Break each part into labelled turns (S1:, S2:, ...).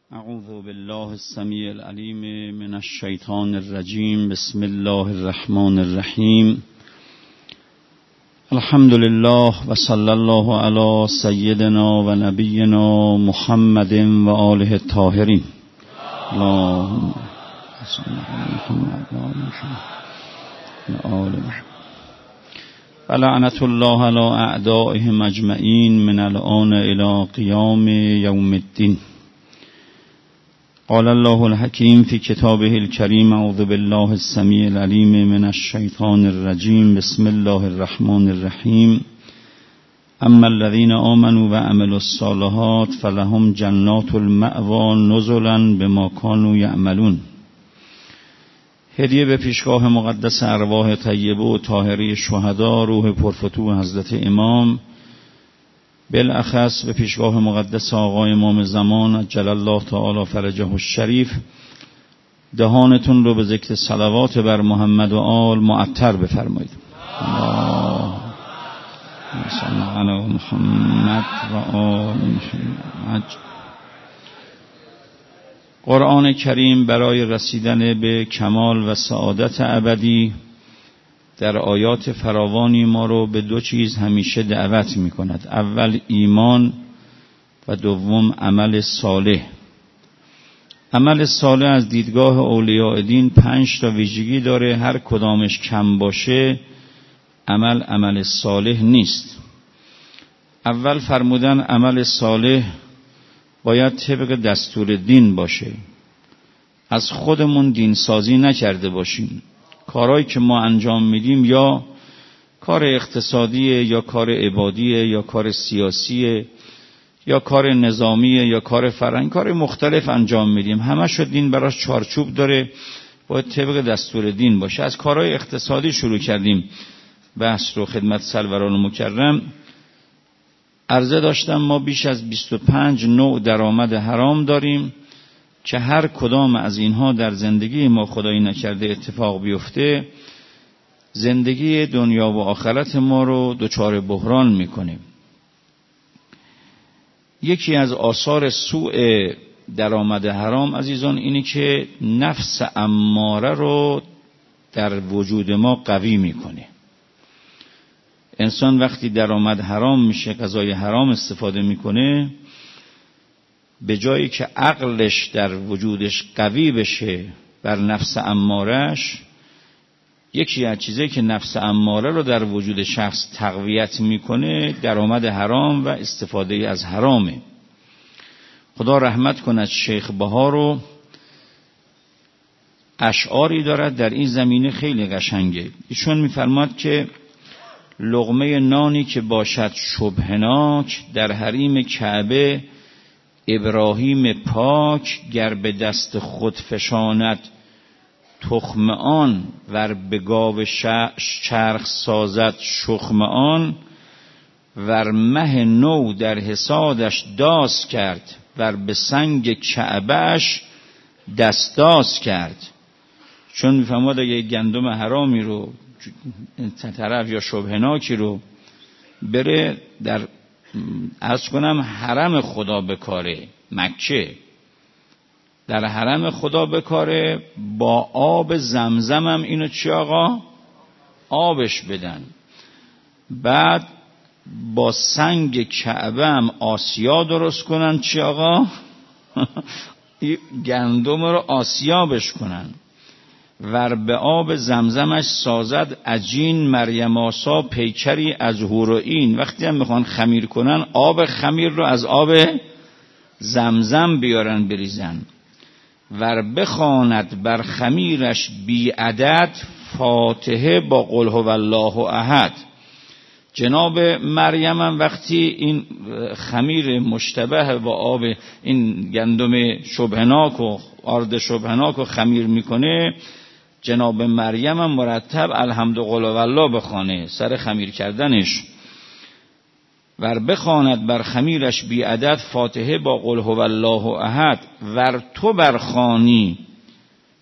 S1: اعوذ بالله السمیع العلیم من الشیطان الرجیم. بسم الله الرحمن الرحیم. الحمد لله و صلی الله علی سیدنا و نبینا محمد و آله الطاهرین. اللهم صل علی محمد و آل محمد. ولعنة الله علی اعدائهم اجمعین من الآن الی قیام یوم الدین. قال الله الحکیم فی کتابه الکریم. اعوذ بالله السمیع العلیم من الشیطان الرجیم. بسم الله الرحمن الرحیم. اما الذین آمنوا و عملوا الصالحات فلهم جنات المأوی نزلا بما كانوا یعملون. هدیه به پیشگاه مقدس ارواح طیبه و طاهره شهدا، روح پرفتوح حضرت امام، بالاخص به پیشگاه مقدس آقای امام زمان عجل الله تعالی فرجه الشریف. دهانتون رو به ذکر صلوات بر محمد و آل معطر بفرمایید. اللهم صل علی محمد و آل محمد. قرآن کریم برای رسیدن به کمال و سعادت ابدی در آیات فراوانی ما رو به دو چیز همیشه دعوت می کند. اول ایمان و دوم عمل صالح. عمل صالح از دیدگاه اولیاء دین 5 تا ویژگی داره. هر کدامش کم باشه عمل صالح نیست. اول فرمودن عمل صالح باید طبق دستور دین باشه. از خودمون دین سازی نکرده باشیم. کارهایی که ما انجام میدیم یا کار اقتصادیه یا کار عبادیه یا کار سیاسیه یا کار نظامیه یا کار فرهنگی، کار مختلف انجام میدیم، همه دین براش چارچوب داره، باید طبق دستور دین باشه. از کارهای اقتصادی شروع کردیم بحث رو خدمت سروران مکرم. عرضه داشتم ما بیش از 25 نوع درآمد حرام داریم که هر کدام از اینها در زندگی ما خدایی نکرده اتفاق بیفته زندگی دنیا و آخرت ما رو دچار بحران میکنه. یکی از آثار سوء درآمد حرام عزیزان اینه که نفس اماره رو در وجود ما قوی میکنه. انسان وقتی درآمد حرام میشه، غذای حرام استفاده میکنه، به جایی که عقلش در وجودش قوی بشه بر نفس امارش، یکی از چیزایی که نفس اماره رو در وجود شخص تقویت میکنه درآمد حرام و استفاده از حرامه. خدا رحمت کند شیخ بها رو، اشعاری دارد در این زمینه خیلی قشنگه. ایشون میفرماد که لقمه نانی که باشد شبهناک، در حریم کعبه ابراهیم پاک، گر به دست خود فشاند تخم آن، ور به گاو چرخ سازد شخم آن، ور مه نو در حسادش داس کرد، ور به سنگ کعبهش دستاس کرد. چون میفهمد اگه گندم حرامی رو طرف یا شبهناکی رو بره در عرض کنم حرم خدا بکاره، مکه در حرم خدا بکاره، با آب زمزم هم اینو چی آقا؟ آبش بدن. بعد با سنگ کعبه هم آسیا درست کنن، چی آقا؟ گندم رو آسیابش کنن. ور به آب زمزمش سازد عجین، مریم آسا پیکری از حور و عین. وقتی هم میخوان خمیر کنن آب خمیر رو از آب زمزم بیارن بریزن. ور بخواند بر خمیرش بی عدد، فاتحه با قل هو الله احد. جناب مریم هم وقتی این خمیر مشتبه با آب این گندم شبهناک و آرد شبهناک رو خمیر میکنه، جناب مریم هم مرتب الحمد قل والله بخوانه سر خمیر کردنش. ور بخواند بر خمیرش بی عدد، فاتحه با قل هو الله احد. ور تو برخوانی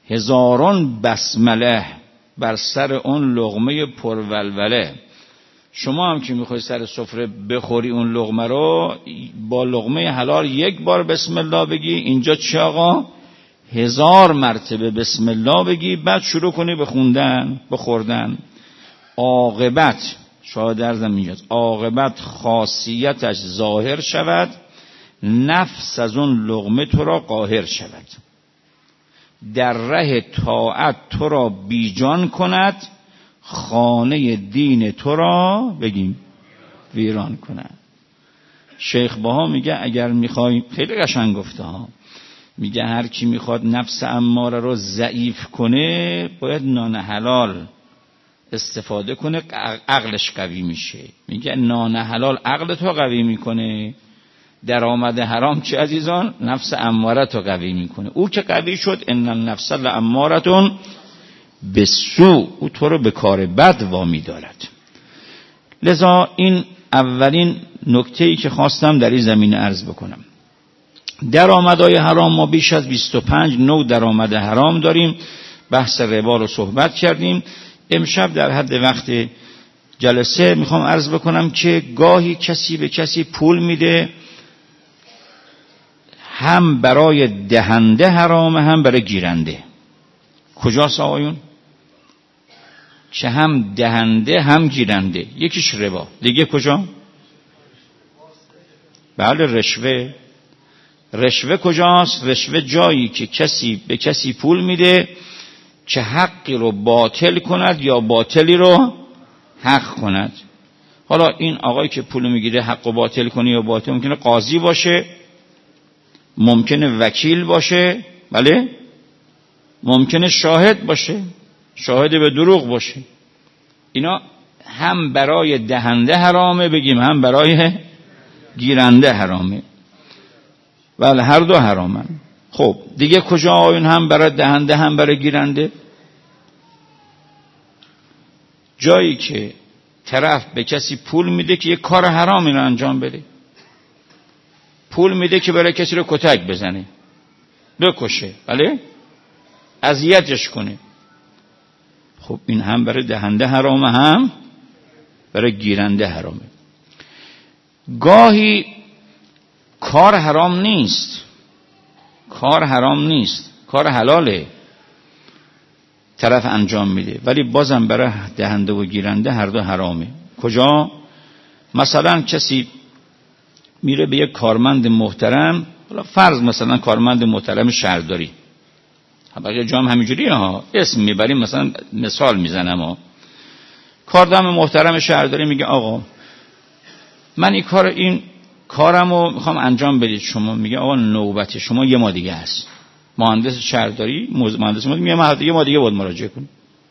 S1: هزاران بسمله، بر سر اون لقمه پرولوله. شما هم که میخوای سر سفره بخوری اون لقمه رو، با لقمه حلال یک بار بسم الله بگی، اینجا چی آقا؟ 1000 مرتبه بسم الله بگی، بعد شروع کنی به خوندن، به خوردن. عاقبت، شاید ارزم اینجاست، عاقبت خاصیتش ظاهر شود، نفس از اون لقمه تو را قاهر شود، در ره طاعت تو را بیجان کند، خانه دین تو را بگیم ویران کند. شیخ بها میگه اگر میخوای، خیلی قشنگ گفته ها، میگه هر کی میخواد نفس اماره رو ضعیف کنه باید نان حلال استفاده کنه، عقلش قوی میشه. میگه نان حلال عقل تو قوی میکنه، درآمد حرام چه عزیزان؟ نفس اماره تو قوی میکنه. او که قوی شد، ان النفس لاماره بالسوء، او تو رو به کار بد وامی دارد. لذا این اولین نکته‌ای که خواستم در این زمینه عرض بکنم. درآمدهای حرام، ما بیش از 25 نوع درآمد حرام داریم. بحث ربا رو صحبت کردیم. امشب در حد وقت جلسه میخوام عرض بکنم که گاهی کسی به کسی پول میده، هم برای دهنده حرامه هم برای گیرنده. کجاست آقایون؟ که هم دهنده هم گیرنده. یکیش ربا، دیگه کجا؟ بله رشوه. رشوه کجاست؟ رشوه جایی که کسی به کسی پول میده که حقی رو باطل کند یا باطلی رو حق کند. حالا این آقایی که پول میگیره حق و باطل کنه یا باطل، ممکنه قاضی باشه، ممکنه وکیل باشه، بله، ممکنه شاهد باشه، شاهد به دروغ باشه. اینا هم برای دهنده حرامه بگیم، هم برای گیرنده حرامه. بله هر دو حرامن. خب دیگه کجا آیون هم برای دهنده هم برای گیرنده؟ جایی که طرف به کسی پول میده که یک کار حرامی رو انجام بده. پول میده که برای کسی رو کتک بزنه، بکشه، بله، اذیتش کنه. خب این هم برای دهنده حرامه هم برای گیرنده حرامه. گاهی کار حرام نیست، کار حرام نیست، کار حلاله، طرف انجام میده، ولی بازم برای دهنده و گیرنده هر دو حرامه. کجا؟ مثلا کسی میره به یک کارمند محترم، حالا فرض مثلا کارمند محترم شهرداری، بقیه جام همینجوریه ها، اسم میبریم، مثلا مثال میزنم ها. کارمند محترم شهرداری میگه آقا من این کارمو میخوام انجام بدید شما. میگه آقا نوبت شما یه ماه دیگه هست. مهندس شهرداری، مهندس میگه یه ماه دیگه باید مراجعه کنید.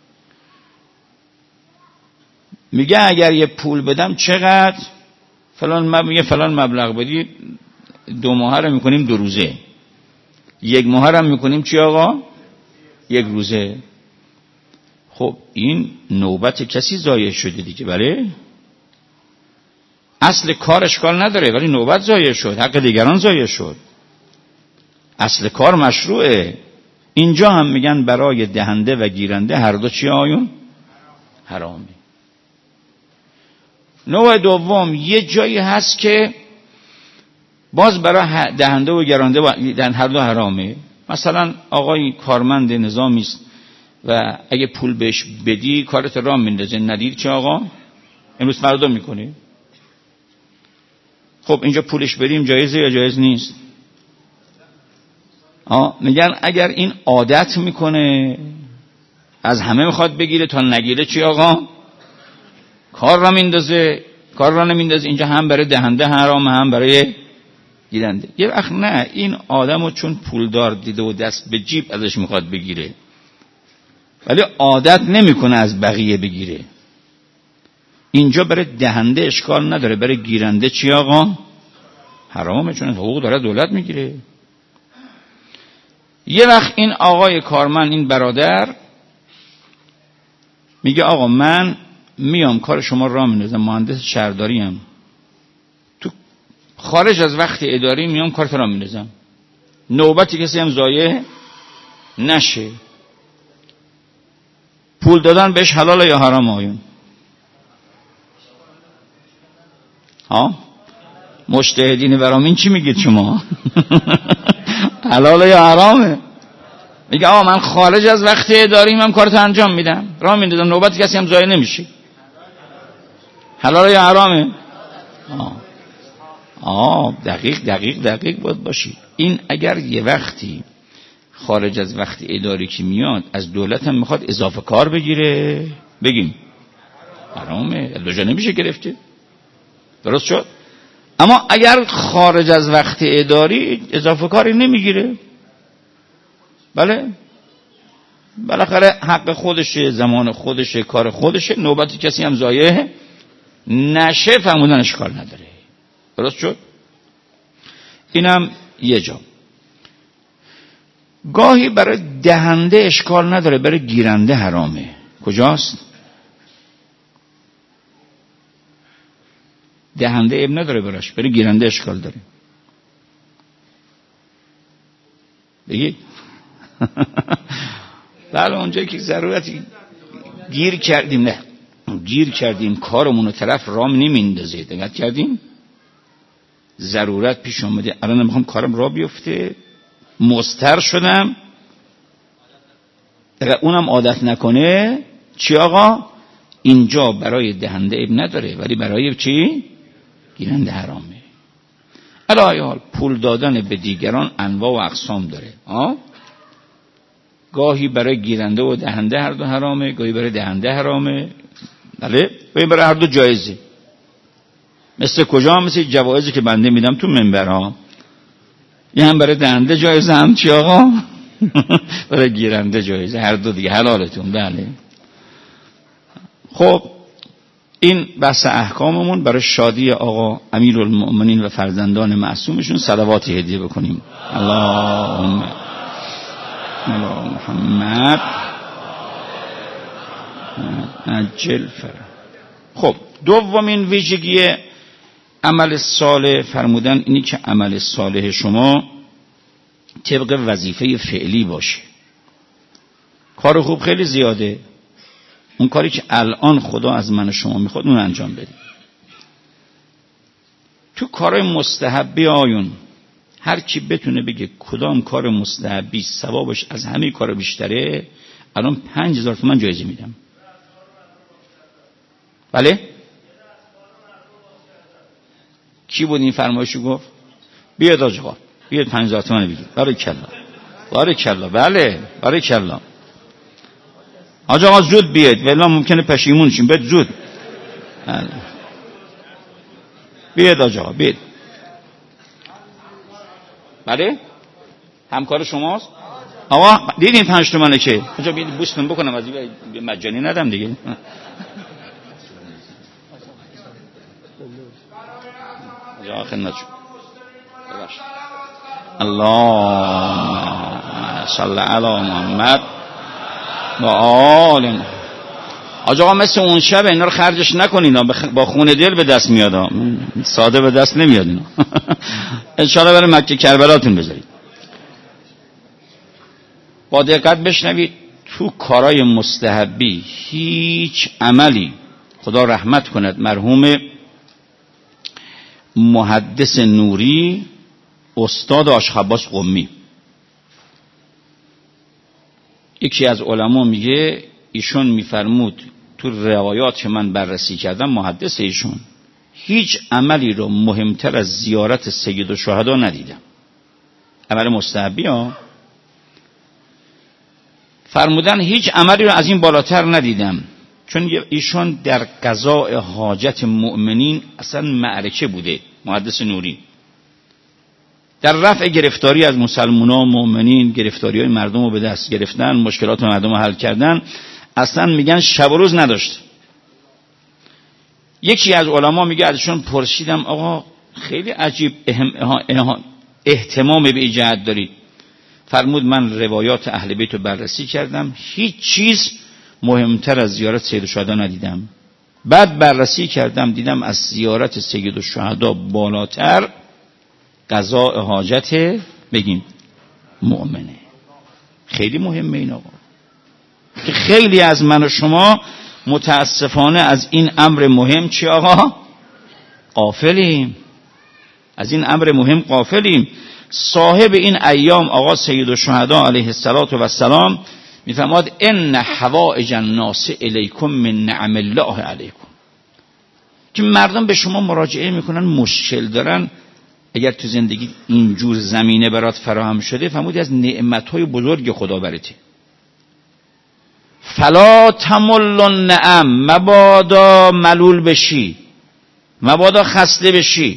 S1: میگه اگر یه پول بدم چقدر؟ میگه فلان مبلغ بدید، 2 ماه رو میکنیم 2 روزه، 1 ماه رو میکنیم چی آقا؟ 1 روزه. خب این نوبت کسی ضایع شده دیگه، بله؟ اصل کار اشکال نداره، ولی نوبت ضایع شد، حق دیگران ضایع شد. اصل کار مشروعه. اینجا هم میگن برای دهنده و گیرنده هر دو چی آیون؟ حرامه. نوع دوم یه جایی هست که باز برای دهنده و گیرنده هر دو حرامه. مثلا آقای کارمند نظامی است و اگه پول بهش بدی کارت راه میندازه، ندید چه آقا؟ امروز فردا میکنه. خب اینجا پولش بریم جایزه یا جایز نیست؟ میگن اگر این عادت میکنه، از همه میخواد بگیره، تا نگیره چی آقا؟ کار را میندازه، کار را نمیندازه. اینجا هم برای دهنده حرام هم برای گیرنده. یه وقت نه، این آدمو چون پولدار دیده و دست به جیب ازش میخواد بگیره، ولی عادت نمیکنه از بقیه بگیره. اینجا برای دهنده اشکال نداره، برای گیرنده چی آقا؟ حرامه، چون حقوق داره دولت میگیره. یه وقت این آقای کارمند، این برادر میگه آقا من میام کار شما را میندازم، مهندس شهرداری ام، تو خارج از وقت اداری میام کارت را میندازم، نوبتی کسی هم ضایع نشه. پول دادن بهش حلال یا حرام آیون؟ ها مجتهدین برامین چی میگید شما؟ حلاله یا حرامه؟ میگه آقا من خارج از وقت اداری من کارت انجام میدم، راه میندازم، نوبت کسی هم ضایع نمیشه. حلاله یا حرامه؟ دقیق باید باشی. این اگر یه وقتی خارج از وقت اداری که میاد از دولت هم میخواد اضافه کار بگیره، بگیم حرامه، دو جا نمیشه گرفته. درست شد؟ اما اگر خارج از وقت اداری اضافه کاری نمیگیره، بله بالاخره حق خودشه، زمان خودشه، کار خودشه، نوبت کسی هم ضایع نشه، فرمودن اشکال نداره. درست شد؟ اینم یه جا. گاهی برای دهنده اشکال نداره، برای گیرنده حرامه. کجاست؟ دهنده اب نداره براش، برای گیرنده اشکال داره. بگید. بله اونجایی که ضرورتی گیر کردیم کارمون رو طرف رام نمیندازه، دقت کردیم ضرورت پیش اومده، الان میخوام کارم را بیفته، مضطر شدم، اگر اونم عادت نکنه چی آقا؟ اینجا برای دهنده اب نداره، ولی برای چی؟ گیرنده حرامه. علی حال پول دادن به دیگران انواع و اقسام داره. گاهی برای گیرنده و دهنده هر دو حرامه، گاهی برای دهنده حرامه، بله، گاهی برای هر دو جایزه. مثل کجا؟ مثل جوایزی که بنده میدم تو منبرها، یه هم برای دهنده جایزه، هم چی آقا؟ برای گیرنده جایزه، هر دو دیگه حلالتون. بله. خب این بحث احکاممون. برای شادی آقا امیرالمؤمنین و فرزندان معصومشون صلوات هدیه بکنیم. اللهم علی محمد عجل فرج. خب دومین ویژگی عمل صالح فرمودن اینی که عمل صالح شما طبق وظیفه فعلی باشه. کار خوب خیلی زیاده، اون کاری که الان خدا از من و شما میخواد اون انجام بدیم. تو کارهای مستحبی آیون هر کی بتونه بگه کدام کار مستحبی ثوابش از همه کار بیشتره، الان 5000 تومان جایزه میدم. بله؟ کی بود این فرمایشو گفت؟ بیاد آقا، بیاد 5000 تومان بگید. بارکالله. بله بارکالله. آقا زود بیاد ولی ممکنه پشیمون شیم. بیاد زود. بله. بیاد آقا بیاد. بله؟ همکار شماست؟ آقا دیدین 5 تومانه که کجا بیاد بوستون بکنم از این مجانی ندم دیگه. آقا خدمت شما. ببخشید. اللهم صل علی محمد و آل. آقا مثل اون شب اینا رو خرجش نکنین، با خون دل به دست میاد، ساده به دست نمیاد اینا. ان شاء الله برای مکه کربلاتون بذارید. با دقت بشنوید، تو کارهای مستحبی هیچ عملی، خدا رحمت کند مرحوم محدث نوری استاد آشخباس قمی، یکی از علما میگه، ایشون میفرمود تو روایات که من بررسی کردم، محدث ایشون، هیچ عملی رو مهمتر از زیارت سید الشهدا ندیدم. عمل مستحبی ها، فرمودن هیچ عملی رو از این بالاتر ندیدم، چون ایشون در قضاء حاجت مؤمنین اصلا معرکه بوده. محدث نوری در رفع گرفتاری از مسلمانان و مؤمنین، گرفتاری های مردم رو به دست گرفتن، مشکلات مردم رو حل کردن، اصلا میگن شب و روز نداشت. یکی از علما میگه ازشون پرسیدم آقا خیلی عجیب اهتمام به این جهت دارید. فرمود من روایات اهل بیت رو بررسی کردم، هیچ چیز مهمتر از زیارت سید الشهدا ندیدم. بعد بررسی کردم دیدم از زیارت سید الشهدا بالاتر قضاء حاجت بگیم مؤمنه. خیلی مهمه این آقا، که خیلی از من و شما متاسفانه از این امر مهم چی آقا غافلیم، از این امر مهم غافلیم. صاحب این ایام آقا سید الشهدا علیه السلام میفرماد ان حوائج الناس الیکم من نعم الله علیکم، که مردم به شما مراجعه میکنن، مشکل دارن. اگر تو زندگی اینجور زمینه برات فراهم شده، فرمودی از نعمتهای بزرگ خدا برته. فلا تمل النعم، مبادا ملول بشی، مبادا خسته بشی.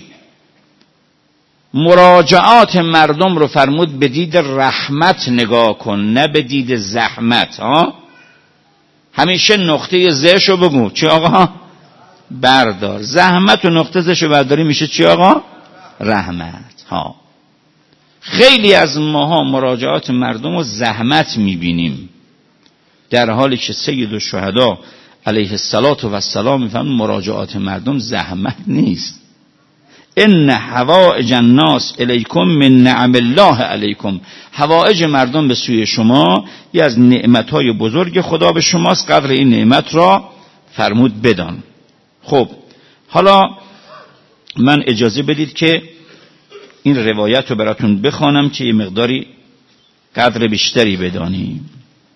S1: مراجعات مردم رو فرمود به دید رحمت نگاه کن، نه به دید زحمت. همیشه نقطه زشو بگو چی آقا؟ بردار. زحمت و نقطه زشو برداری میشه چی آقا؟ رحمت. خیلی از ماها مراجعات مردم رو زحمت میبینیم، در حالی که سید الشهدا علیه السلام میفهمن مراجعات مردم زحمت نیست. ان حوائج الناس الیکم من نعم الله علیکم، حوائج مردم به سوی شما یه از نعمتهای بزرگ خدا به شماست، قدر این نعمت را فرمود بدان. خب حالا من اجازه بدید که این روایت رو براتون بخوانم که یه مقداری قدر بیشتری بدانیم.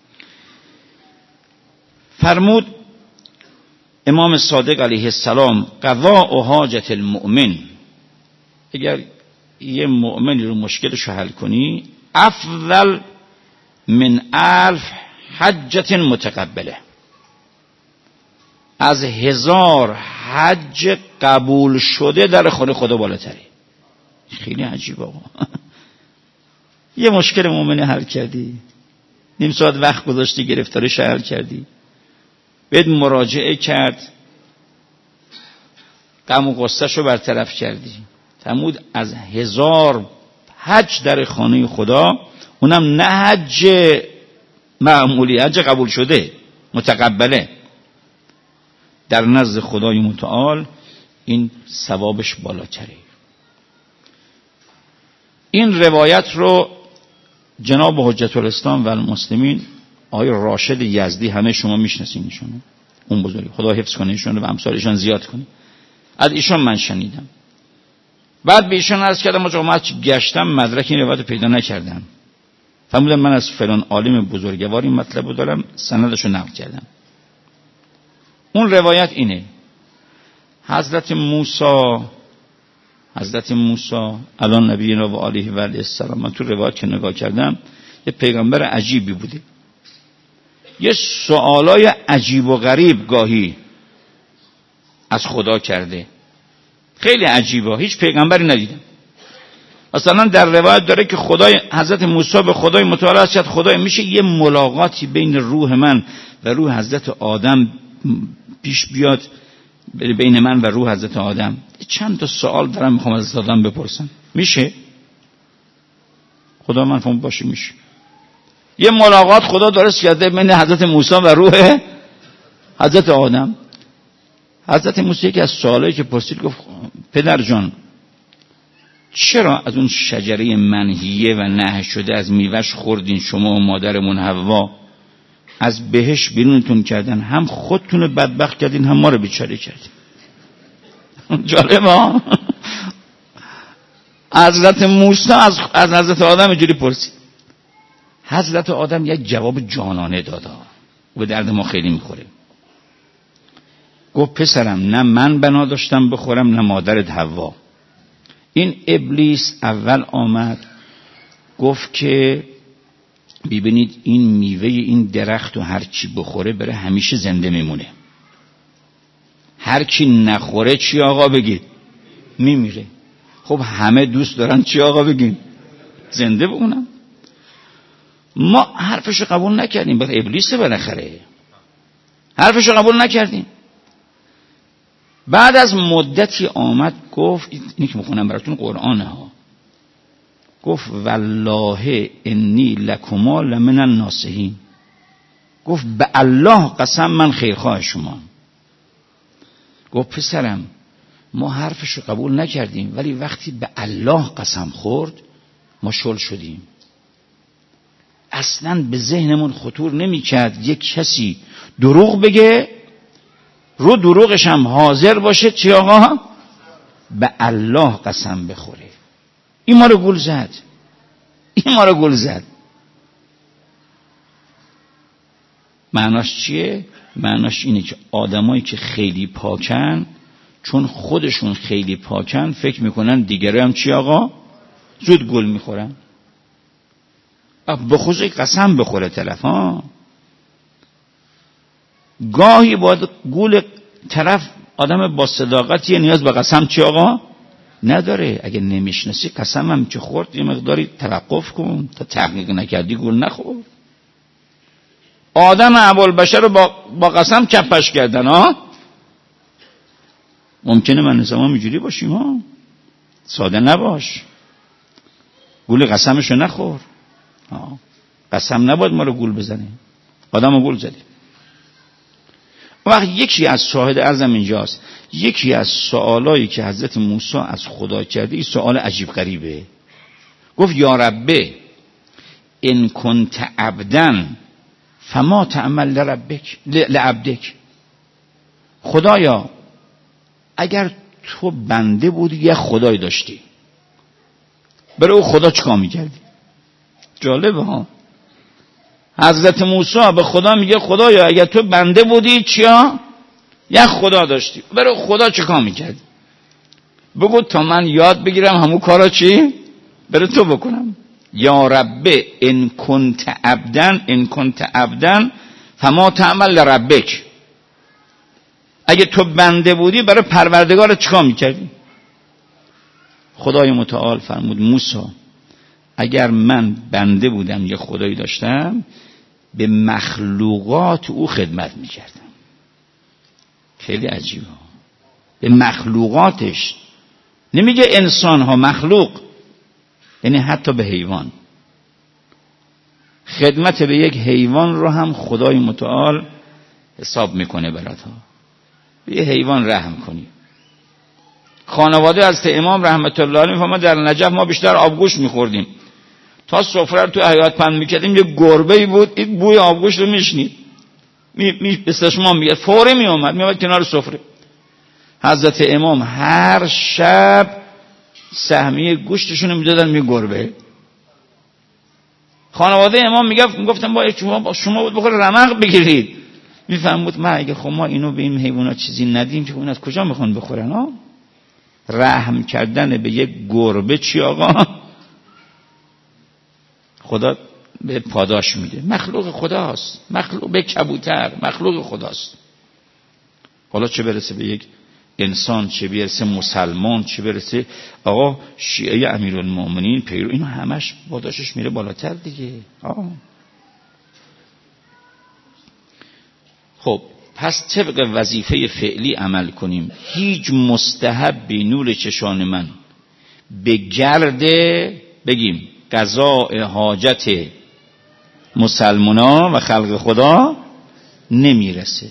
S1: فرمود امام صادق علیه السلام قضاء حاجت المؤمن، اگر یه مؤمنی رو مشکلش رو حل کنی، افضل من 1000 حجت متقبله، از 1000 حج قبول شده در خود خدا بالاتری. خیلی عجیب آقا. یه مشکل مؤمنی حل کردی، نیم ساعت وقت گذاشتی گرفتارش حل کردی، بهت مراجعه کرد، غم و غصه‌ش رو برطرف کردی، فرمود از 1000 حج در خانه خدا، اونم نه حج معمولی، حج قبول شده متقبله، در نزد خدای متعال این ثوابش بالاتره. این روایت رو جناب حجت الاسلام و المسلمین آقای راشد یزدی، همه شما میشناسین ایشونو، اون بزرگی، خدا حفظ کنه ایشون و امثالشون زیاد کنه، از ایشون من شنیدم. بعد به ایشون عرض کردم آقا من گشتم مدرک این روایت پیدا نکردم، فرمودن من از فلان عالم بزرگوار این مطلب رو دارم، سندش رو نقل کردم. اون روایت اینه: حضرت موسی الان نبینا و علیه و علیه السلام، من تو روایت که نگاه کردم یه پیغمبر عجیبی بوده، یه سوالای عجیب و غریب گاهی از خدا کرده، خیلی عجیبه، هیچ پیغمبری ندیدم. مثلا در روایت داره که خدای حضرت موسی به خدای متعال است، خدای میشه یه ملاقاتی بین روح من و روح حضرت آدم پیش بیاد، بین من و روح حضرت آدم. چند تا سوال دارم میخوام از آدم بپرسم، میشه؟ خدا من فهم باشه میشه. یه ملاقات خدا درست کرده بین حضرت موسی و روح حضرت آدم. حضرت موسی یکی از سوالایی که پرسید گفت پدر جان چرا از اون شجره منهیه و نهی شده از میوهش خوردین شما و مادرمون حوا، از بهش بیرونتون کردن، هم خودتون رو بدبخت کردین هم ما رو بیچاره کردین. جالبه. حضرت موسی از حضرت آدم اینجوری پرسید، حضرت آدم یک جواب جانانه داد، به درد ما خیلی میخوره. گفت پسرم نه من بنا داشتم بخورم نه مادرت حوا. این ابلیس اول آمد گفت که ببینید این میوه این درخت و هر چی بخوره بره همیشه زنده میمونه، هر کی نخوره چی آقا بگید میمیره. خب همه دوست دارن چی آقا بگید زنده بمونن. ما حرفشو قبول نکردیم، بخاطر ابلیس بالاخره حرفشو قبول نکردیم. بعد از مدتی آمد گفت، اینی که میخونم براتون قرآنه ها، گفت والله انی لکما لمن الناصحین، گفت به الله قسم من خیرخواه شما. گفت پسرم ما حرفشو قبول نکردیم ولی وقتی به الله قسم خورد ما شل شدیم. اصلا به ذهنمون خطور نمیکرد یک کسی دروغ بگه رو دروغش هم حاضر باشه چی آقا به الله قسم بخوره. این ما رو گول زد. معناش چیه؟ معناش اینه که آدمایی که خیلی پاکن، چون خودشون خیلی پاکن، فکر میکنن دیگری هم چی آقا؟ زود گول میخورن. به خصوص قسم بخوره طرف ها. گاهی باید گول طرف آدم با صداقتیه، نیاز به قسم چی آقا؟ نداره. اگه نمیشناسی قسم هم چه خورد یه مقداری توقف کن، تا تحقیق نکردی گول نخور. آدم ابوالبشر رو با قسم چپش کردن ها. ممکنه من نظام اینجوری باشیم ها. ساده نباش، گول قسمشو نخور. قسم نباید ما رو گول بزنه، آدم رو گول زدی. وقت یکی از شاهد ارزم اینجاست، یکی از سوالایی که حضرت موسی از خدا کرده، این سوال عجیب غریبه. گفت یا ربه ان کنت عبدا فما تعمل لعبدک. خدایا اگر تو بنده بودی یه خدای داشتی، برای او خدا چیکار میکردی؟ جالبه ها. حضرت موسی به خدا میگه خدایا اگر تو بنده بودی چیا؟ یه خدا داشتی، برای خدا چیکار میکردی؟ بگو تا من یاد بگیرم همون کارا چی؟ برای تو بکنم. یا رب ان کنت عبدا فما تعمل لربک. اگه تو بنده بودی برای پروردگار چیکار میکردی؟ خدای متعال فرمود موسی اگر من بنده بودم یه خدایی داشتم، به مخلوقات او خدمت میکردم. خیلی عجیبه. به مخلوقاتش، نمیگه انسان ها، مخلوق، یعنی حتی به حیوان. خدمت به یک حیوان رو هم خدای متعال حساب میکنه برات ها. به یه حیوان رحم کنی. خانواده از امام رحمت الله علیه ما در نجف ما بیشتر آبگوشت میخوردیم، تا سفره رو تو حیاط پهن میکردیم یه گربه‌ای بود این بوی آبگوشت رو میشنید، به چشمام میاد، فوری میومد کنار سفره. حضرت امام هر شب سهمیه گوشتشون رو میدادن می گربه. خانواده امام میگفتن با شما بود بخوره رمق بگیرید. میفهمود من اگه خب ما اینو به این حیوانات چیزی ندیم که اون از کجا میخوان بخورن ها؟ رحم کردن به یک گربه چی آقا؟ خدا به پاداش میده. مخلوق خداست، مخلوق به کبوتر مخلوق خداست. حالا چه برسه به یک انسان، چه برسه مسلمان، چه برسه آقا شیعه امیرالمومنین پیرو، اینو همش پاداشش میره بالاتر دیگه. خب پس طبق وظیفه فعلی عمل کنیم. هیچ مستحبی نور چشان من به گرد بگیم قضاء حاجت مسلمانا و خلق خدا نمیرسه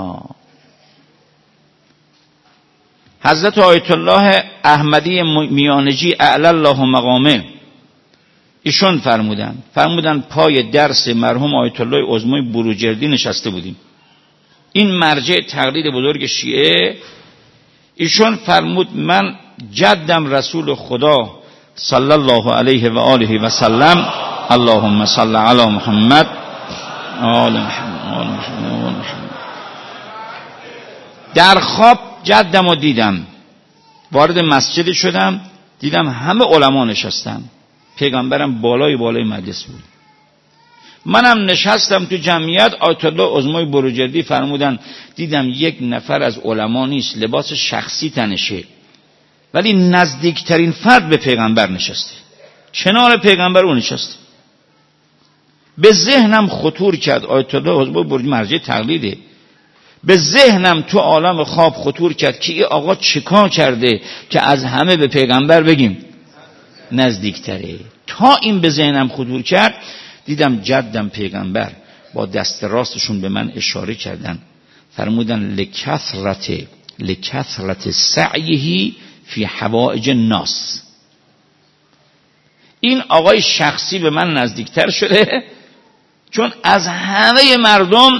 S1: حضرت آیت الله احمدی میانجی اعلی الله مقامه ایشون فرمودن پای درس مرحوم آیت الله عظمای بروجردی نشسته بودیم. این مرجع تقلید بزرگ شیعه. ایشون فرمود من جدم رسول خدا صلی الله علیه و آله و سلم، اللهم صل علی محمد آل محمد، در خواب جدم رو دیدم. وارد مسجد شدم دیدم همه علما نشستن، پیغمبرم بالای مجلس بود. منم نشستم تو جمعیت. آیت الله عظمای بروجردی فرمودن دیدم یک نفر از علما نیست، لباس شخصی تنشه، ولی نزدیکترین فرد به پیغمبر نشسته، کنار پیغمبر اون نشسته. به ذهنم خطور کرد، آیت الله عظمای بروجردی مرجع تقلیده، به ذهنم تو عالم خواب خطور کرد که این آقا چیکار کرده که از همه به پیغمبر بگیم نزدیکتره. تا این به ذهنم خطور کرد دیدم جدم پیغمبر با دست راستشون به من اشاره کردن، فرمودن لکثرت سعیه فی حوائج الناس. این آقای شخصی به من نزدیکتر شده چون از همه مردم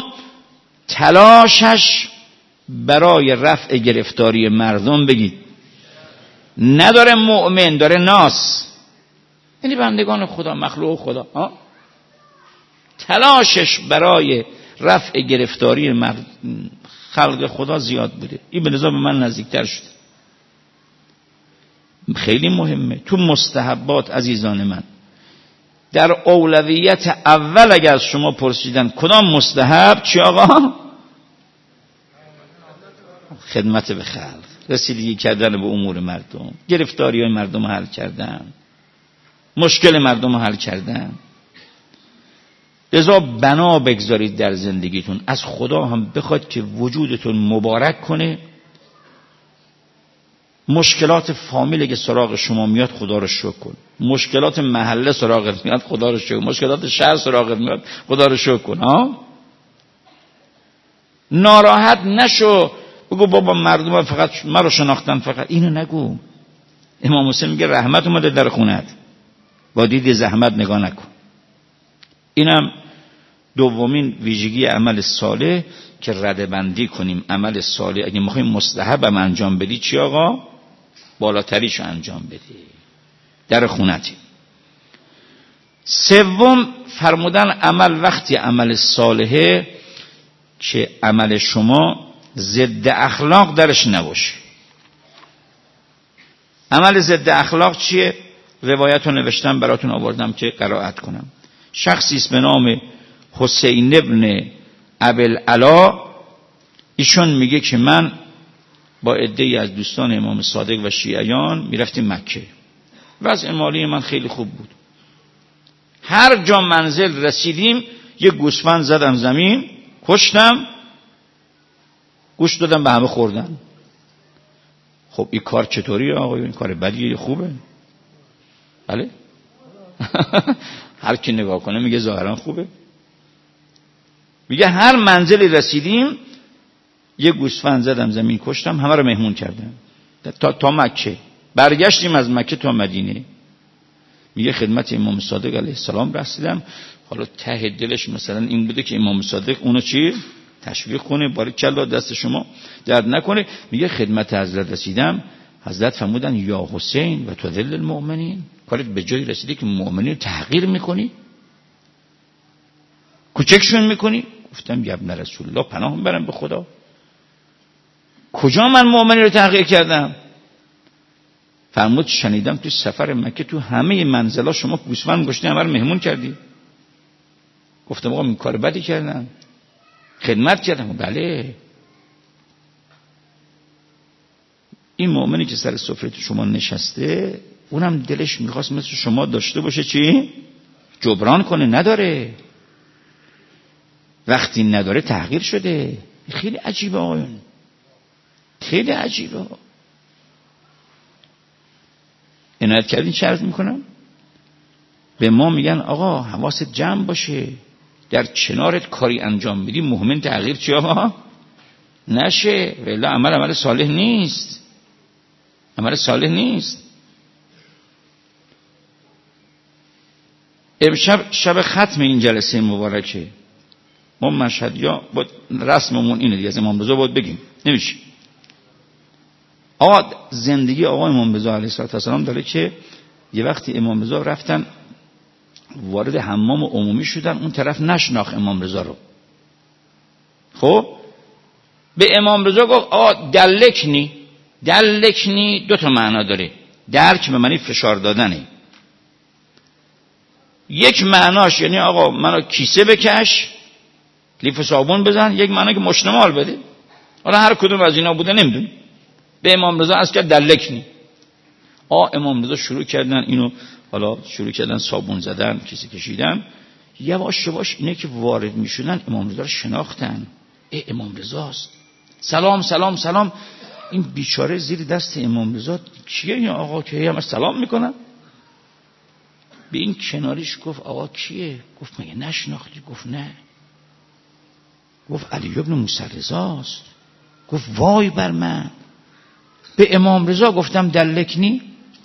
S1: تلاشش برای رفع گرفتاری مردم بگید نداره مؤمن، داره ناس، یعنی بندگان خدا، مخلوق خدا. تلاشش برای رفع گرفتاری خلق خدا زیاد بوده. این به لذا به من نزدیکتر شده. خیلی مهمه. تو مستحبات عزیزان من، در اولویت اول اگر از شما پرسیدن کدام مستحب، چی آقا؟ خدمت به خلق، رسیدگی کردن به امور مردم، گرفتاری های مردم حل کردن، مشکل مردم حل کردن. لذا بنا بگذارید در زندگیتون، از خدا هم بخواد که وجودتون مبارک کنه. مشکلات فامیل که سراغ شما میاد خدا رو شکر کن، مشکلات محله سراغت میاد خدا رو شکر کن، مشکلات شهر سراغت میاد خدا رو شکر کن. ناراحت نشو بگو بابا مردم فقط من رو شناختن، فقط اینو نگو. امام حسین میگه رحمت اومده در خونت، با دید زحمت نگاه نکن. اینم دومین ویژگی عمل صالح که ردبندی کنیم. عمل صالح اگه میخوایم مستحبم انجام بدی، چی آقا؟ بالاتریشو انجام بدی، در خونتی. سوم فرمودن عمل وقتی عمل صالحه که عمل شما ضد اخلاق درش نباشه. عمل ضد اخلاق چیه؟ روایت رو نوشتم براتون آوردم که قرائت کنم. شخصی است به نام حسین ابن ابوالعلا، ایشون میگه که من با عده‌ای از دوستان امام صادق و شیعیان میرفتیم مکه. وضع مالی من خیلی خوب بود. هر جا منزل رسیدیم یه گوسفند زدم زمین، کشتم، گوشت دادم به همه خوردن. خب این کار چطوریه آقایون؟ این کار بدیه خوبه؟ بله؟ هر کی نگاه کنه میگه ظاهرا خوبه. میگه هر منزلی رسیدیم یه گوسفند زدم زمین، کشتم، همه رو مهمون کردم تا مکه. برگشتیم از مکه تا مدینه. میگه خدمت امام صادق علیه السلام رسیدم. حالا ته دلش مثلا این بوده که امام صادق اونو چی؟ تشویق کنه، باریکلا دست شما درد نکنه. میگه خدمت حضرت رسیدم، حضرت فرمودن یا حسین و تذل المؤمنین، کارت به جایی رسیده که مؤمنین تحقیر میکنی، کوچکشون میکنی. گفتم یا ابن رسول الله، پناه برم به خدا، کجا من مؤمنین رو تحقیر کردم؟ فرمود شنیدم تو سفر مکه تو همه منزلا شما گوسفند گشتی، همه رو مهمون کردی. گفتم آقا این کار بدی کردم، خدمت کردم. بله. این مؤمنی که سر سفره تو شما نشسته، اونم دلش میخواست مثل شما داشته باشه، چی؟ جبران کنه، نداره. وقتی نداره تحقیر شده. خیلی عجیبه آقایون، خیلی عجیبه. عنایت کردین چه عرض میکنم؟ به ما میگن آقا حواست جمع باشه، در کنارت کاری انجام بدی مؤمن تغییر چی آقا؟ نشه، ولی عمل صالح نیست، عمل صالح نیست. امشب شب ختم این جلسه مبارکه، ما مشهدیا با رسممون اینه دیگه، از امام رضا باید بگیم، نمیشه. آقا زندگی آقا امام رضا علیه السلام داره که یه وقتی امام رضا رفتن وارد حمام عمومی شدن، اون طرف نشناخت امام رضا رو. خب به امام رضا گفت آقا دلکنی. دلکنی دو تا معنا داره. درک به معنی فشار دادنه. یک معناش یعنی آقا منو کیسه بکش، لیف صابون بزن. یک معنی که مشتمال بده. حالا هر کدوم از اینا بوده نمیدونم. به امام رضا از که دلکنی. امام رضا شروع کردن اینو، حالا شروع کردن صابون زدن، کیسه کشیدن. یواش یواش اینه که وارد میشدن امام رضا رو شناختن. امام رضاست. سلام سلام سلام. این بیچاره زیر دست امام رضا کیه این آقا که همه سلام میکنن؟ به این کناریش گفت آقا کیه؟ گفت مگه نشناختی؟ گفت نه. گفت علی ابن موسی رضاست. گفت وای بر من، به امام رضا گفتم دلکنی.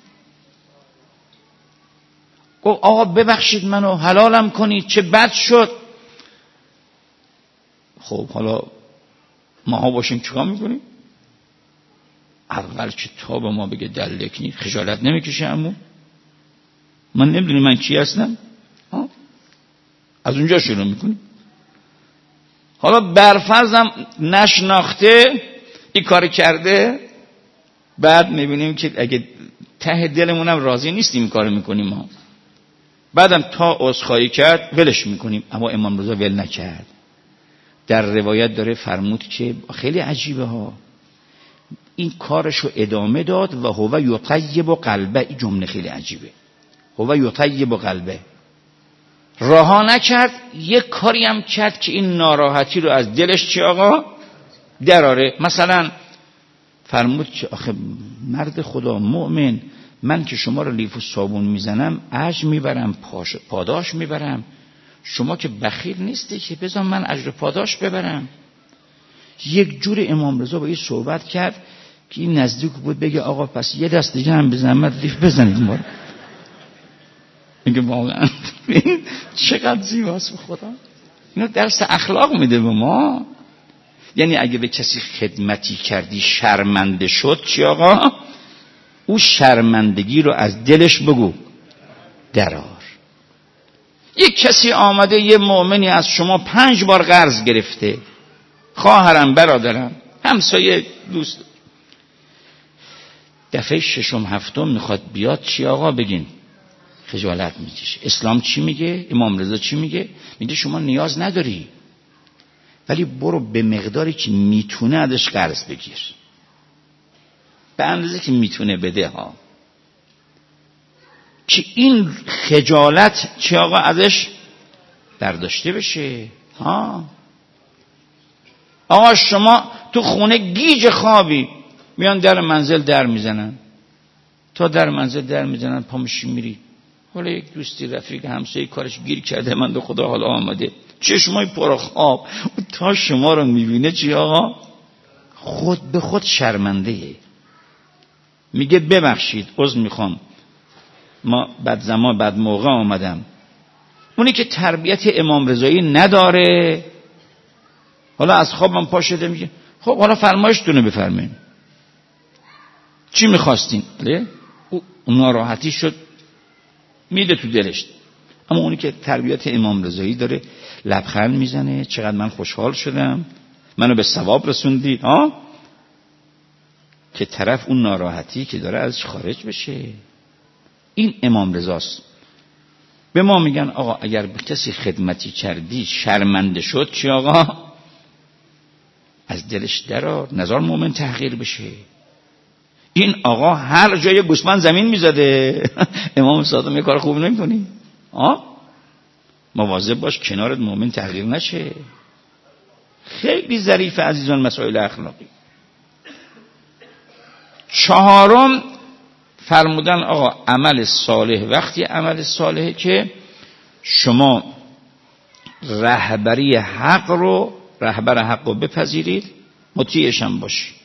S1: گفت آقا ببخشید منو، حلالم کنید، چه بد شد. خب حالا ماها باشیم چیکار میکنیم؟ اول که تا به ما بگه دلک نیست خجالت نمیکشه عمو؟ من نمیدونی من کی هستم؟ از اونجا شروع میکنیم. حالا برفرضم نشناخته این کار کرده، بعد میبینیم که اگه ته دلمونم راضی نیستیم این کار میکنیم ما، بعدم تا عذرخواهی کرد ولش میکنیم. اما امام رضا ول نکرد. در روایت داره فرمود که خیلی عجیبه ها، این کارشو ادامه داد و هو یطیب قلبه. این جمله خیلی عجیبه، هو یطیب قلبه. رها نکرد، یک کاری هم کرد که این ناراحتی رو از دلش چی آقا دراره. مثلا فرمود که آخه مرد خدا مؤمن، من که شما رو لیف و صابون میزنم اجر میبرم، پاداش میبرم، شما که بخیل نیستی که بذار من اجر پاداش ببرم. یک جور امام رضا با این صحبت کرد که این نزدیک بود بگه آقا پس یه دست دیگه هم به زحمت لیف بزنید ما. میگه واقعا چقدر زیباست به خدا. اینو درس اخلاق میده به ما. یعنی اگه به کسی خدمتی کردی شرمنده شد چی آقا؟ او شرمندگی رو از دلش بگو درار. یک کسی آمده یه مؤمنی از شما 5 بار قرض گرفته، خواهرم برادرم همسایه دوست، دفعه 6م 7م میخواد بیاد چی آقا بگین؟ خجالت میکشه. اسلام چی میگه؟ امام رضا چی میگه؟ میگه شما نیاز نداری، ولی برو به مقداری که میتونه ازش قرض بگیر، به اندازه که میتونه بده ها، که این خجالت چه آقا ازش برداشته بشه ها. آقا شما تو خونه گیج خوابی، میان در منزل در میزنن، تا در منزل در میزنن پا میشی میری، حالا یک دوستی رفیق همسایه کارش گیر کرده، من به خدا حالا آمده چشمای پر خواب، تا شما رو میبینه چی آقا؟ خود به خود شرمنده، میگه ببخشید عذر میخوام ما بعد زمان بعد موقع آمدم. اونی که تربیت امام رضایی نداره، حالا از خوابم پا شده میگه خب حالا فرمایشتونه بفرمایید، چی میخواستین؟ او ناراحتی شد میده تو دلش. اما اونی که تربیت امام رضایی داره لبخند میزنه، چقدر من خوشحال شدم منو به ثواب رسوندید ها، که طرف اون ناراحتی که داره ازش خارج بشه. این امام رضاست. به ما میگن آقا اگر به کسی خدمتی کردی شرمنده شد چی آقا؟ از دلش درار، نزار مومن تحقیر بشه. این آقا هر جای گوسفند زمین میزده امام صادق یه کار خوب نمی‌کنی مواظب باش کنارت مومن تحقیر نشه. خیلی ظریف عزیزان مسائل اخلاقی. 4 فرمودن آقا عمل صالح وقتی عمل صالحه که شما رهبر حق رو بپذیرید، مطیعش هم باشید.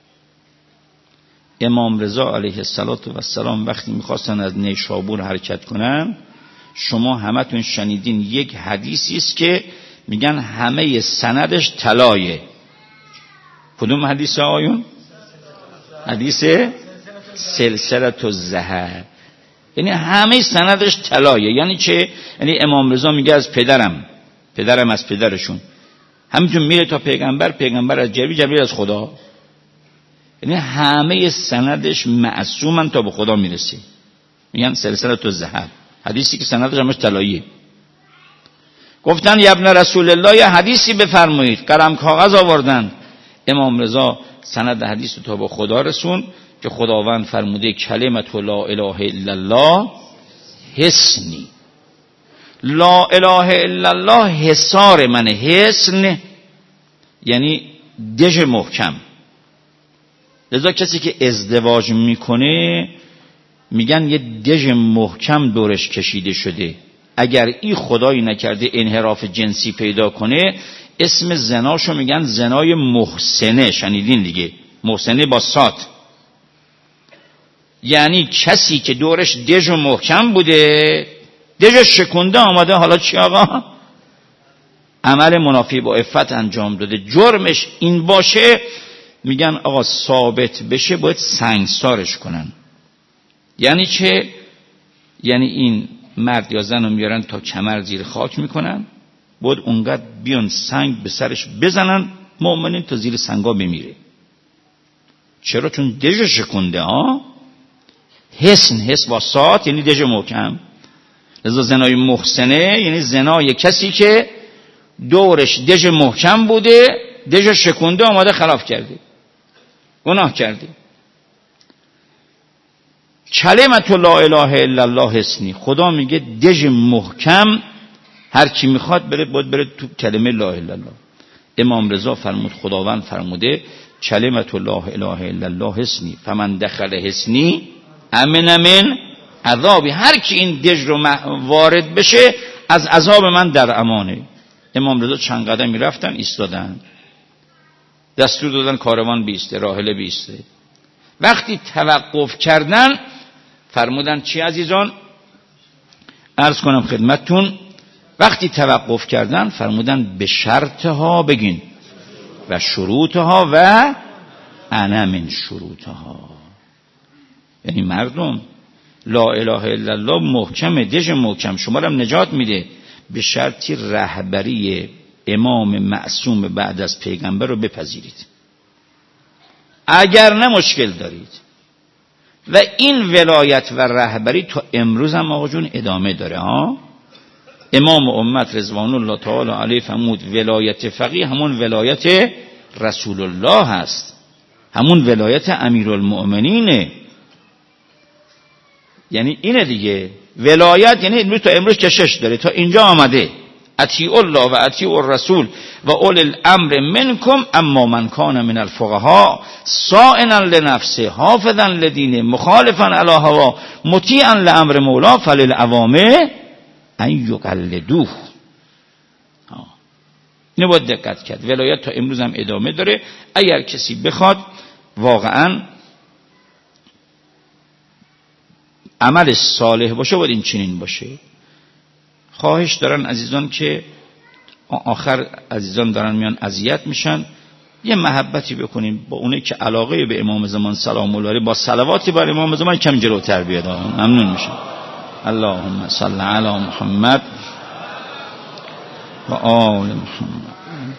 S1: امام رضا علیه السلام وقتی میخواستن از نیشابور حرکت کنن، شما همتون شنیدین یک حدیثی است که میگن همه سندش طلایه. کدوم حدیث آیون؟ حدیث سلسله الذهب، یعنی همه سندش طلایه. یعنی چه؟ یعنی امام رضا میگه از پدرم از پدرشون، همینطور میره تا پیغمبر از جبریل از خدا، یعنی همه سندش معصومن تا به خدا میرسه. میگن سلسله الذهب، حدیثی که سندش همش طلاییه. گفتن یا ابن رسول الله یه حدیثی بفرمایید، قلم کاغذ آوردن، امام رضا سند حدیث رو تا به خدا رسون که خداوند فرموده کلمت لا اله الا الله حصنی. لا اله الا الله حصار منه. حصن یعنی دژ محکم. لذا کسی که ازدواج میکنه میگن یه دژ محکم دورش کشیده شده، اگر این خدایی نکرده انحراف جنسی پیدا کنه اسم زناشو میگن زنای محسنه. شنیدین دیگه، محسنه با صاد. یعنی کسی که دورش دژ محکم بوده، دژ شکنده آمده، حالا چی آقا؟ عمل منافی با عفت انجام داده، جرمش این باشه میگن آقا ثابت بشه باید سنگسارش کنن. یعنی چه؟ یعنی این مرد یا زن رو میارن تا کمر زیر خاک میکنن، باید اونقدر بیان سنگ به سرش بزنن مؤمنین تا زیر سنگا بمیره. چرا؟ چون دژ شکنده ها. حس با سات یعنی دژ محکم. لذا زنای محسنه یعنی زنای کسی که دورش دژ محکم بوده، دژ شکنده آماده خلاف کرده، گناه کرده. کلمت لا اله الا الله حسنی، خدا میگه دژ محکم هر کی میخواد بره تو کلمه لا اله الا الله. امام رضا فرمود خداوند فرموده کلمت لا اله الا الله حسنی فمن دخل حسنی امن من عذابی، هر کی این دژ رو وارد بشه از عذاب من در امانه. امام رضا چند قدمی رفتن ایستادن، دستور دادن کاروان بیسته، راحله بیسته. وقتی توقف کردن فرمودن چی عزیزان؟ عرض کنم خدمتتون، وقتی توقف کردن فرمودن به شرطها بگین و شروطها و انا من شروطها. یعنی مردم لا اله الا الله محکمه، دژ محکم شما رو نجات میده، به شرطی رهبری امام معصوم بعد از پیغمبر رو بپذیرید، اگر نه مشکل دارید. و این ولایت و رهبری تا امروز هم آقا جون ادامه داره ها. امام امت رضوان الله تعالی علیه فرمود ولایت فقیه همون ولایت رسول الله هست، همون ولایت امیرالمؤمنینه. یعنی اینه دیگه، ولایت یعنی امروز تا امروز کشش داره، تا اینجا آمده اطیعوا الله و اطیعوا الرسول و اولی الامر منکم اما من کان من الفقهاء صائنا لنفسه حافظا لدینه مخالفا علی هوا مطیعا لامر مولا فللعوامه ان یقلدوه. اینو باید دقت کرد. ولایت تا امروز هم ادامه داره. اگر کسی بخواد واقعا عمل صالح باشه باید این چنین باشه. خواهش دارن عزیزان که آخر عزیزان دارن میان اذیت میشن، یه محبتی بکنیم با اونایی که علاقه به امام زمان سلام الله علیه با صلواتی بر امام زمان کم جلوتر بیاد. ممنون میشم. اللهم صل علی محمد و آل محمد.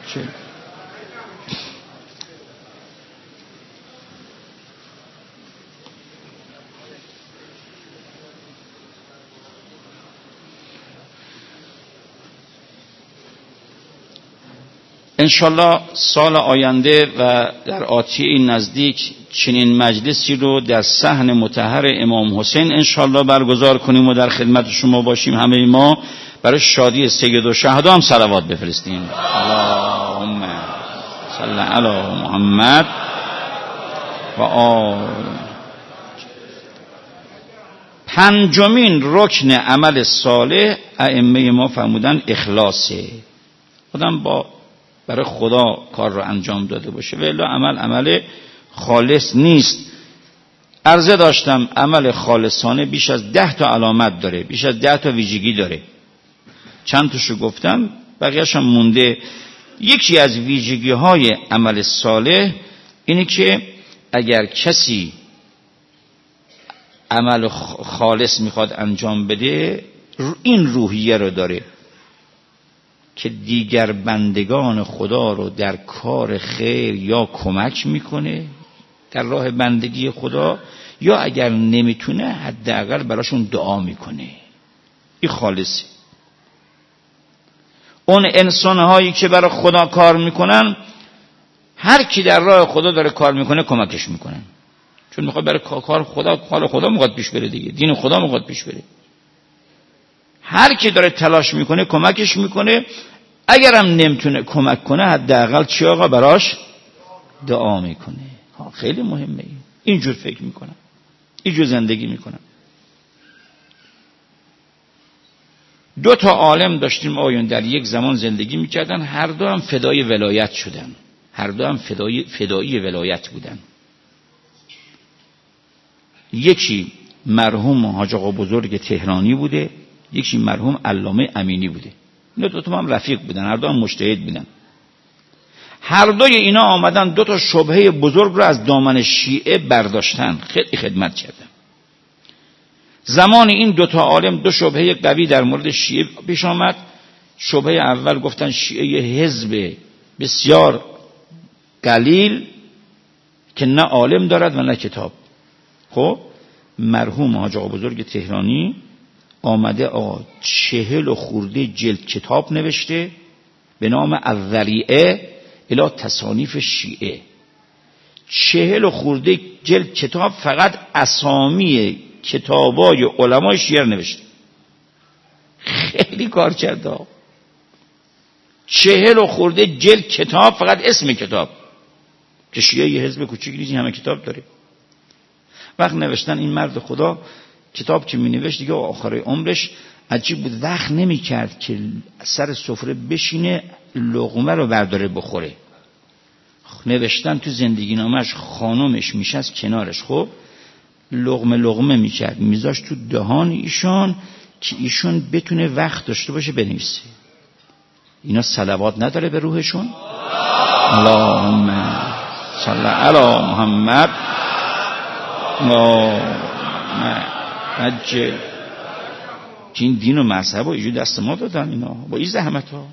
S1: انشالله سال آینده و در آتی این نزدیک چنین مجلسی رو در صحن مطهر امام حسین انشالله برگزار کنیم و در خدمت شما باشیم. همه ما برای شادی سید الشهدا هم صلوات بفرستیم. اللهم صل علی محمد و آل. پنجمین رکن عمل صالح ائمه ما فرمودن اخلاصه. آدم برای خدا کار رو انجام داده باشه و الا عمل خالص نیست. عرضه داشتم عمل خالصانه بیش از 10 تا علامت داره، بیش از 10 تا ویژگی داره. چند تاشو گفتم، بقیه‌اش هم مونده. یکی از ویژگی های عمل صالح اینه که اگر کسی عمل خالص میخواد انجام بده این روحیه رو داره که دیگر بندگان خدا رو در کار خیر یا کمک میکنه در راه بندگی خدا، یا اگر نمیتونه حداقل براشون دعا میکنه. این خالصه. اون انسانهایی که برای خدا کار میکنن، هر کی در راه خدا داره کار میکنه کمکش میکنن، چون میخواد برای کار خدا میخواد پیش بره دیگه، دین خدا میخواد پیش بره. هر کی داره تلاش میکنه کمکش میکنه. اگرم نمیتونه کمک کنه حداقل چی آقا براش دعا میکنه. خیلی مهمه. اینجور فکر میکنم، اینجور زندگی میکنم. 2 تا عالم داشتیم آیون در یک زمان زندگی میکردن، هر دو هم فدای ولایت شدن، هر دو هم فدایی ولایت بودن. یکی مرحوم حاج آقا بزرگ تهرانی بوده، یکی مرحوم علامه امینی بوده. اینا 2 تا هم رفیق بودن، هر دو هم مجتهد بودن. هر دوی اینا آمدن دو تا شبهه بزرگ رو از دامن شیعه برداشتن، خیلی خدمت کردن. زمان این دو تا عالم دو شبهه قوی در مورد شیعه پیش آمد. شبهه اول گفتن شیعه یه حزب بسیار قلیل که نه عالم دارد و نه کتاب. خب مرحوم حاج آقا بزرگ تهرانی آمده 40 و خورده جلد کتاب نوشته به نام الذریعه الی تصانیف شیعه. 40 و خورده جلد کتاب فقط اسامی کتابای علمای شیعه نوشته. خیلی کار کرده. 40 و خورده جلد کتاب فقط اسم کتاب، که شیعه یه حزب کوچیک نیست، همه کتاب داره. وقت نوشتن این مرد خدا کتاب که می نوشت دیگه آخر عمرش عجیب بود، وقت نمی کرد که سر سفره بشینه لقمه رو برداره بخوره. نوشتن تو زندگی نامش خانومش میشست کنارش، خب لقمه میکرد میذاشت تو دهان ایشان که ایشون بتونه وقت داشته باشه بنویسه. اینا صلوات نداره به روحشون؟ اللهم صل علی محمد مجد. که این دین و مذهب و ایجو دست ما دادن اینا با این زحمت ها.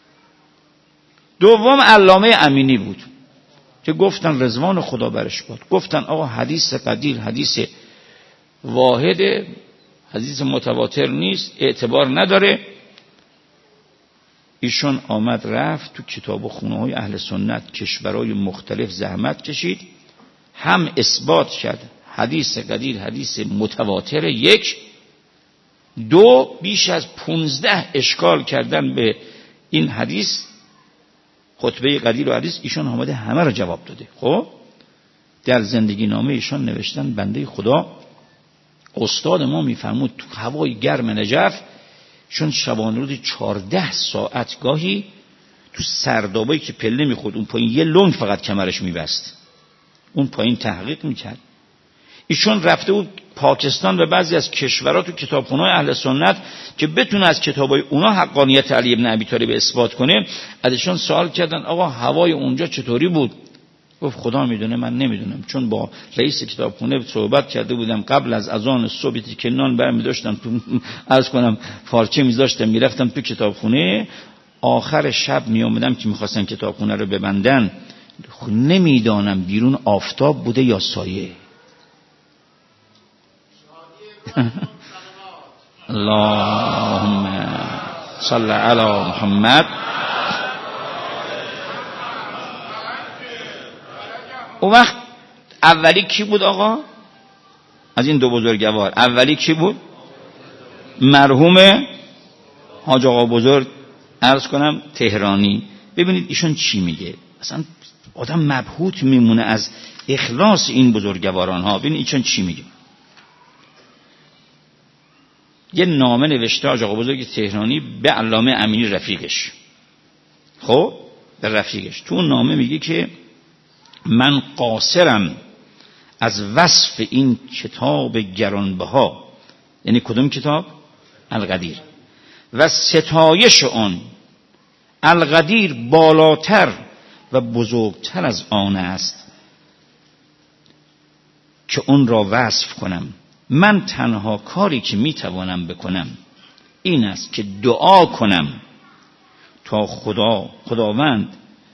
S1: دوم علامه امینی بود که گفتن رضوان خدا برش باد، گفتن آقا حدیث قدیر حدیث واحده، حدیث متواتر نیست، اعتبار نداره. ایشون آمد رفت تو کتاب و خونه های اهل سنت کشورهای مختلف زحمت کشید، هم اثبات کرد حدیث قدیر حدیث متواتر، یک، دو بیش از 15 اشکال کردن به این حدیث خطبه قدیر و حدیث، ایشون آمده همه رو جواب داده. خب در زندگی نامه ایشون نوشتن بنده خدا استاد ما میفرمود تو هوای گرم نجف چون شبانه روزی 14 ساعت گاهی تو سردابایی که پله میخورد اون پایین یه لنگ فقط کمرش میبست، اون پایین تحقیق میکرد. ایشون رفته بود پاکستان و بعضی از کشورها تو کتابخونه‌های اهل سنت که بتونه از کتابای اونا حقانیت علی ابن ابی طالب اثبات کنه. ازشون سوال کردن آقا هوای اونجا چطوری بود؟ گفت خدا میدونه من نمیدونم، چون با رئیس کتابخونه صحبت کرده بودم قبل از اذان صبح که نان برمی داشتم تو عرض کنم فارچه میذاشتم میرفتم تو کتابخونه، آخر شب میومدم که میخواستن کتابخونه رو ببندن نمیدانم بیرون آفتاب بوده یا سایه. اللهم صل علی محمد. اون وقت اولی کی بود آقا؟ از این دو بزرگوار اولی کی بود؟ مرحوم حاج آقا بزرگ عرض کنم تهرانی. ببینید ایشون چی میگه، اصلا آدم مبهوت میمونه از اخلاص این بزرگواران ها. ببینید ایشون چی میگه. یه نامه نوشته حاج آقا بزرگ تهرانی به علامه امینی رفیقش. خب به رفیقش تو اون نامه میگه که من قاصرم از وصف این کتاب گرانبها، یعنی کدوم کتاب؟ القدیر، و ستایش آن. القدیر بالاتر و بزرگتر از آن است که اون را وصف کنم. من تنها کاری که میتوانم بکنم این است که دعا کنم تا خداوند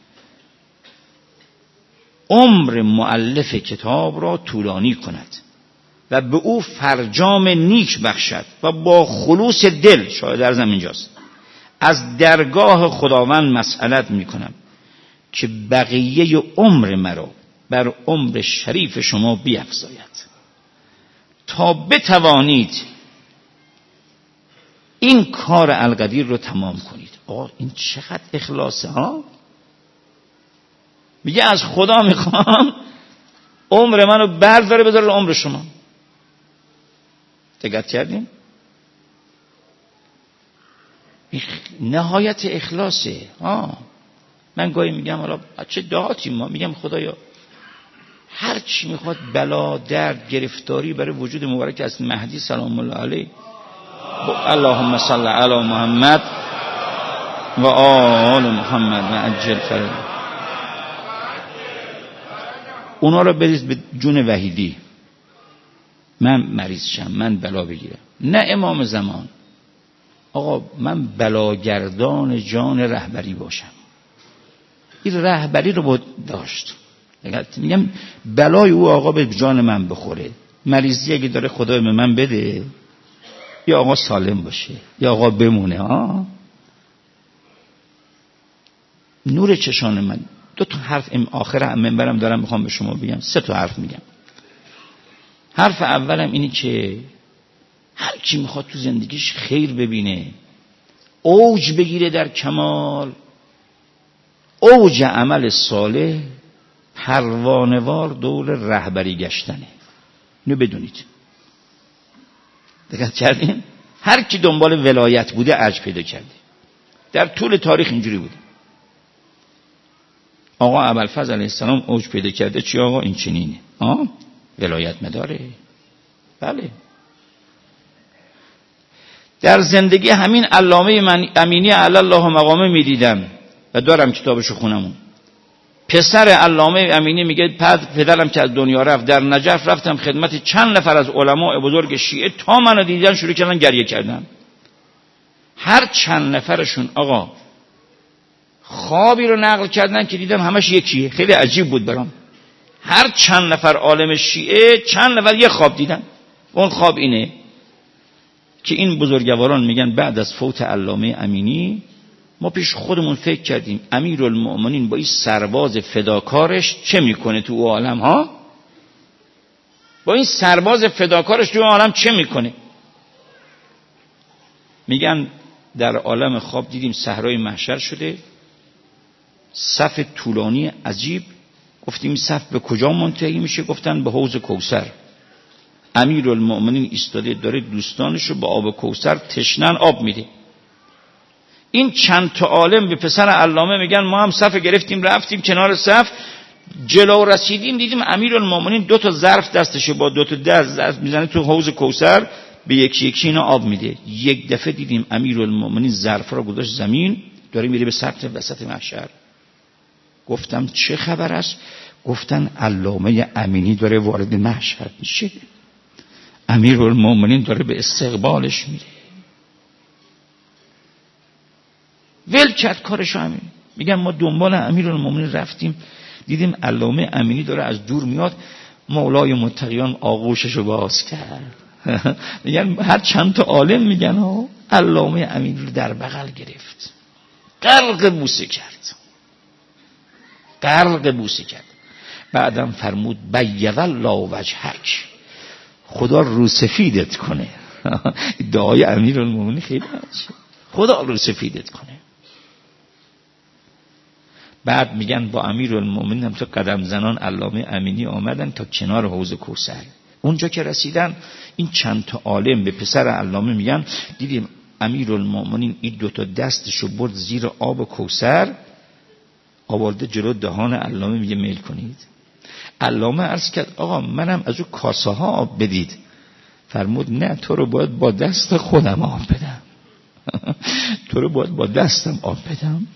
S1: عمر مؤلف کتاب را طولانی کند و به او فرجام نیک بخشد و با خلوص دل، شاید عرضم اینجاست، از درگاه خداوند مسئلت میکنم که بقیه عمر مرا بر عمر شریف شما بیفزاید تا بتوانید این کار القدیر رو تمام کنید. آقا این چقدر اخلاصه ها. میگه از خدا میخوام عمر منو برداره بذاره عمر شما. دقت کردین؟ نهایت اخلاصه. من گاهی میگم حالا چه دعاتی ما میگم خدایا هر چی میخواد بلا درد گرفتاری برای وجود مبارک از مهدی سلام الله علیه، اللهم صل علی محمد و آل محمد و عجل فرج. اونا رو بریز به جون وحیدی، من مریض شم، من بلا بگیرم. نه امام زمان، آقا من بلاگردان جان رهبری باشم. این رهبری رو بود داشت. میگم بلای او آقا به جان من بخوره، مریضی اگه داره خدا به من بده، یا آقا سالم باشه یا آقا بمونه. نور چشان من. 2 تا حرف آخر منبرم دارم میخوام به شما بگم، 3 تا حرف میگم. حرف اولم اینی که هر کی میخواد تو زندگیش خیر ببینه، اوج بگیره در کمال، اوج عمل صالح، پروانه‌وار دور رهبری گشتنه. اینو بدونید. دقت کردین؟ هر کی دنبال ولایت بوده ارج پیدا کرده. در طول تاریخ اینجوری بوده. آقا ابوالفضل علیه السلام اوج پیدا کرده. چی آقا؟ این چنینه. ولایت مداره. بله. در زندگی همین علامه امینی علی الله مقامه میدیدم و دارم کتابشو خونمون. پسر علامه امینی میگه پدرم که از دنیا رفت، در نجف رفتم خدمت چند نفر از علماء بزرگ شیعه، تا منو دیدن شروع کردن گریه کردن. هر چند نفرشون آقا خوابی رو نقل کردن که دیدم همش یکیه. خیلی عجیب بود برام. هر چند نفر عالم شیعه چند نفر یه خواب دیدن. اون خواب اینه که این بزرگواران میگن بعد از فوت علامه امینی ما پیش خودمون فکر کردیم امیرالمؤمنین با این سرباز فداکارش چه میکنه تو عالم ها؟ با این سرباز فداکارش تو عالم چه میکنه؟ میگن در عالم خواب دیدیم صحرای محشر شده، صف طولانی عجیب. گفتیم این صف به کجا منتهی میشه؟ گفتن به حوض کوثر. امیرالمؤمنین ایستاده داره دوستانشو با آب کوثر تشنن آب میده. این چند تا عالم به پسر علامه میگن ما هم صف گرفتیم رفتیم کنار صف، جلو رسیدیم دیدیم امیرالمؤمنین 2 تا ظرف دستشه با 2 تا دست میزنه تو حوض کوثر، به یکی یکی اینا آب میده. یک دفعه دیدیم امیرالمؤمنین ظرف را گذاشت زمین، داره میره به سطح وسط محشر. گفتم چه خبر است؟ گفتن علامه امینی داره وارد محشر میشه، امیرالمؤمنین داره به استقبالش میره. ول کرد کارشو همین. میگن ما دنبال امیرالمؤمنین رفتیم دیدیم علامه امینی داره از دور میاد، مولای متقیان آغوششو باز کرد. میگن هر چند تا عالم میگن علامه امینی رو در بغل گرفت، غرق بوسه کرد، غرق بوسه کرد. بعدم فرمود بیض الله وجهک، خدا رو سفیدت کنه. دعای امیرالمؤمنین خیلی عجیبه، خدا رو سفیدت کنه. بعد میگن با امیرالمؤمنین هم تو قدم زنان علامه امینی آمدن تا کنار حوض کوثر. اونجا که رسیدن این چند تا عالم به پسر علامه میگن دیدیم امیرالمؤمنین این 2 تا دستشو برد زیر آب کوثر، آورده جلو دهان علامه، میگه میل کنید. علامه عرض کرد آقا منم از اون کاسه ها آب بدید. فرمود نه، تو رو باید با دست خودم آب بدم. تو رو باید با دستم آب بدم.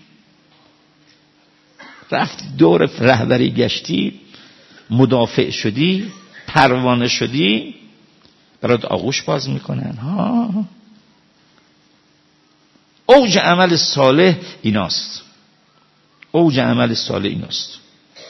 S1: رفت دور رهبری گشتی، مدافع شدی، پروانه شدی، برات آغوش باز میکنن. اوج عمل صالح ایناست. اوج عمل صالح ایناست.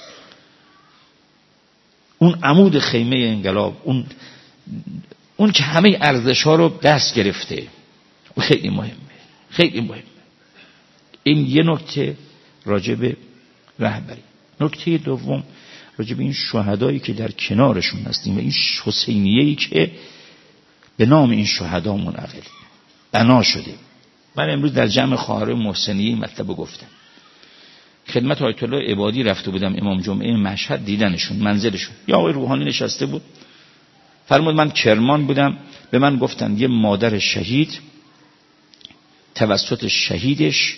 S1: اون عمود خیمه انقلاب، اون که همه ارزش ها رو دست گرفته، خیلی مهمه، خیلی مهمه. این یه نکته راجع به رهبری. نکته دوم راجع به این شهدایی که در کنارشون هستیم و این حسینیه‌ای که به نام این شهدا منعقد بنا شده. من امروز در جمع خواهر محسنیه مطلب گفتم. خدمت آیت الله عبادی رفته بودم امام جمعه مشهد، دیدنشون منزلشون. یا آقای روحانی نشسته بود، فرمود من کرمان بودم، به من گفتن یه مادر شهید توسط شهیدش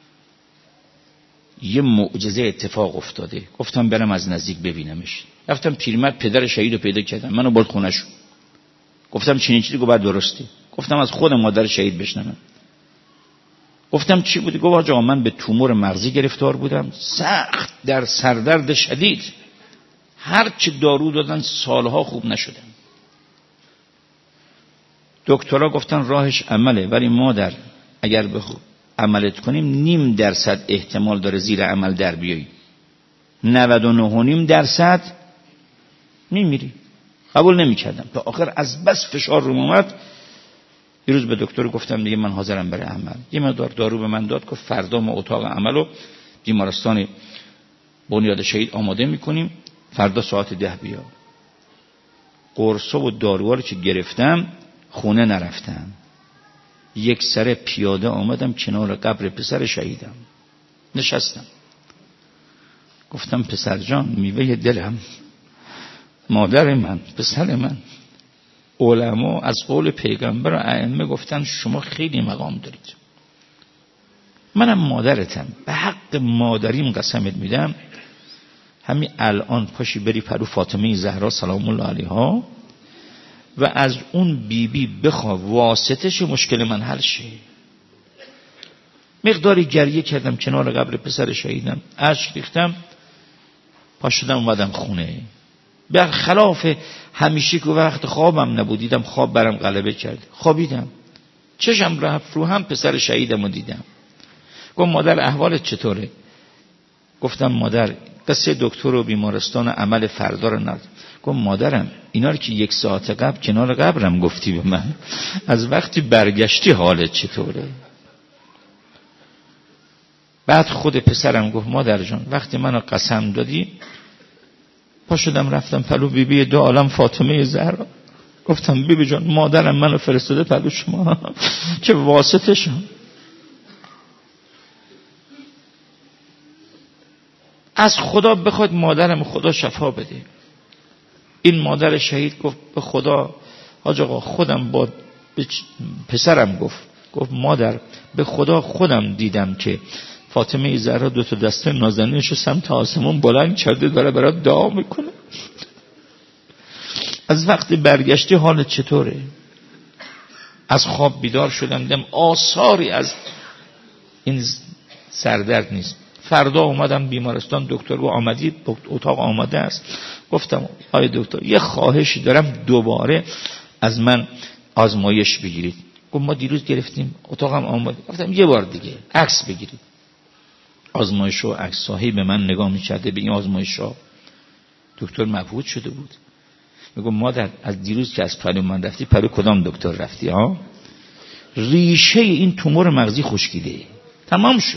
S1: یه معجزه اتفاق افتاده. گفتم برم از نزدیک ببینمش. رفتم پیرمرد پدر شهید رو پیدا کردم، منو برد خونه‌شون. گفتم چنین چیزی؟ گفت درسته. گفتم از خود مادر شهید بشنوم. گفتم چی بودی؟ گفت آقا من به تومور مغزی گرفتار بودم، سخت در سردرد شدید، هر چه دارو دادن سالها خوب نشدم. دکترها گفتن راهش عمله، ولی مادر اگر عملت کنیم 0.5% احتمال داره زیر عمل در بیایی، 99.5% میمیری. قبول نمی‌کردم تا آخر از بس فشار روم اومد. یه روز به دکتر گفتم دیگه من حاضرم برای عمل. یه مقدار دارو به من داد، گفت فردا ما اتاق عملو بیمارستان بنیاد شهید آماده میکنیم، فردا ساعت 10 بیا. قرصا و داروها رو که گرفتم خونه نرفتم، یک سر پیاده آمدم کنار قبر پسر شهیدم نشستم. گفتم پسر جان، میوه دلم، مادر من، پسر من. علما از قول پیغمبر و ائمه گفتن شما خیلی مقام دارید، منم مادرتم، به حق مادریم قسمت میدم همین الان پاشی بری پرو فاطمه زهرا سلام الله علیها و از اون بیبی بخوا واسطش مشکل من حل شه. مقداری گریه کردم کنار قبر پسر شهیدم، اشک ریختم، پاشدم اومدم خونه. برخلاف همیشه که وقت خوابم نبودیدم خواب برم غلبه کرد، خوابیدم، چشم رفت رو هم پسر شهیدم رو دیدم. گفت مادر احوالت چطوره؟ گفتم مادر قصه دکتر و بیمارستان عمل فردا رو نرد. گفت مادرم اینا رو که 1 ساعت قبل کنار قبرم گفتی به من، از وقتی برگشتی حالت چطوره؟ بعد خود پسرم گفت مادر جان وقتی منو قسم دادی پا شدم رفتم پلو بیبی 2 عالم فاطمه زهرا، گفتم بیبی جان مادرم منو فرستاده پلو شما که واسطه شم. از خدا بخواد مادرم خدا شفا بده. این مادر شهید گفت به خدا حاج آقا خودم با پسرم گفت مادر به خدا خودم دیدم که فاطمه زهرا 2 تا دسته نازنینشو سمت آسمون بلند کرده داره برات دعا میکنه. از وقتی برگشتی حالت چطوره؟ از خواب بیدار شدم دیدم آثاری از این سردرد نیست. فردا اومدم بیمارستان، دکتر گفت آمدید، اتاق آماده است. گفتم آی دکتر یه خواهشی دارم دوباره از من آزمایش بگیرید. گفت ما دیروز گرفتیم اتاقم آماده. گفتم یه بار دیگه عکس بگیرید. آزمایش و عکس صاحب به من نگاه می‌کرده به این آزمایش‌ها. دکتر مبهوت شده بود. میگم مادر از دیروز که از پلو من رفتی پلو کدام دکتر رفتی ها؟ ریشه این تومور مغزی خشکیده، تمام شده.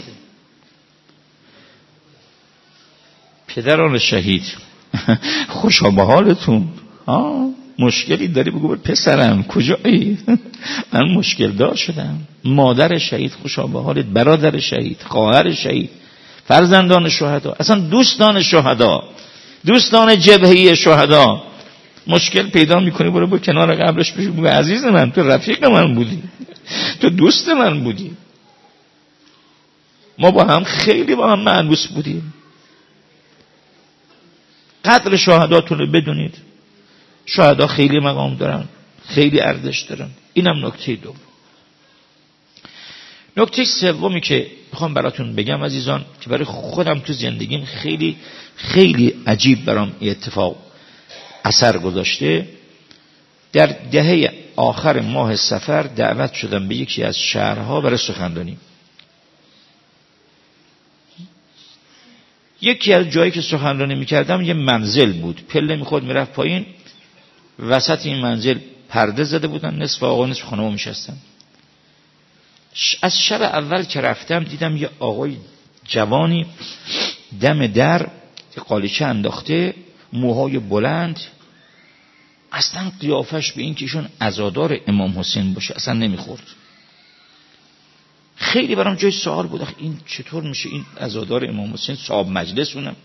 S1: پدران شهید خوشا به حالتون، مشکلی داری بگو به پسرم کجایی؟ من مشکل دار شدم. مادر شهید خوشا به حالت، برادر شهید، خواهر شهید، فرزندان شهدا، اصلا دوستان شهدا، دوستان جبهه‌ای شهدا مشکل پیدا میکنی برو با کنار قبرش بشو بگو عزیز من تو رفیق من بودی، تو دوست من بودی، ما با هم خیلی با هم معنوس بودیم. قدر شهداتون رو بدونید. شهدا خیلی مقام دارن، خیلی ارزش دارن. اینم نکته دوم. نکته سومی که میخوام براتون بگم عزیزان که برای خودم تو زندگیم خیلی خیلی عجیب برام این اتفاق اثر گذاشته. در دهه آخر ماه صفر دعوت شدم به یکی از شهرها برای سخنرانی. یکی از جایی که سخنرانی میکردم یه منزل بود، پله میخورد میرفت پایین، وسط این منزل پرده زده بودن، نصف آقا نصف خانم میشستن. از شب اول که رفتم دیدم یه آقای جوانی دم در قالیچه انداخته، موهای بلند، اصلا قیافش به این که ایشون عزادار امام حسین باشه اصلا نمیخورد. خیلی برام جای سوال بود این چطور میشه این عزادار امام حسین صاحب مجلس اونم.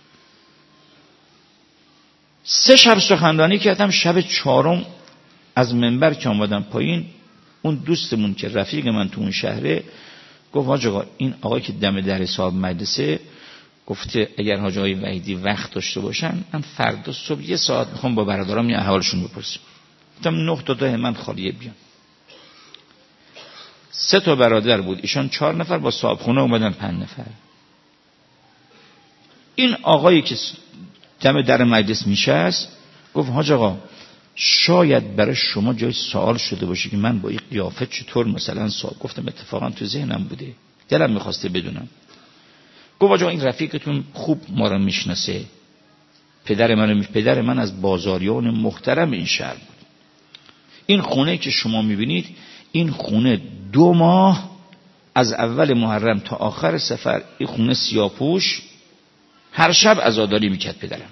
S1: 3 شب سخنرانی کردم. شب 4م از منبر که آمدم پایین اون دوستمون که رفیق من تو اون شهره گفت حاج آقا این آقای که دم در صاحب مجلسه گفته اگر حاج آقای وحیدی وقت داشته باشن من فردا صبح 1 ساعت میخوام با برادرام یه احوالشون بپرسم. گفتم 9 تا 10 من خالیه بیان. 3 تا برادر بود، ایشان 4 نفر با صاحب خونه اومدن 5 نفر. این آقایی که دم در مجلس میشست، گفت حاج آقا شاید برای شما جای سوال شده باشه که من با این قیافه چطور مثلا سوال. گفتم اتفاقا تو ذهنم بوده، دلم میخواسته بدونم. گفت آقا این رفیقتون خوب ما رو میشناسه، پدر من از بازاریان محترم این شهر بود. این خونه که شما میبینید، این خونه 2 ماه از اول محرم تا آخر سفر این خونه سیاه‌پوش هر شب عزاداری میکرد پدرم.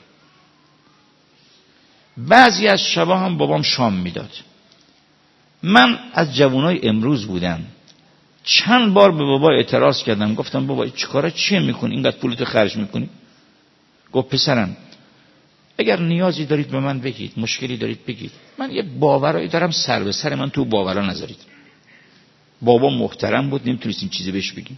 S1: بعضی از شبا هم بابام شام میداد. من از جوانای امروز بودم، چند بار به بابا اعتراض کردم، گفتم بابا چیکاره چیه میکنی، اینقدر پولتو خرج میکنی؟ گفت پسرم اگر نیازی دارید به من بگید، مشکلی دارید بگید، من یه باورایی دارم، سر به سر من تو باورا نذارید. بابا محترم بود، نمیتونستیم چیزی بهش بگیم.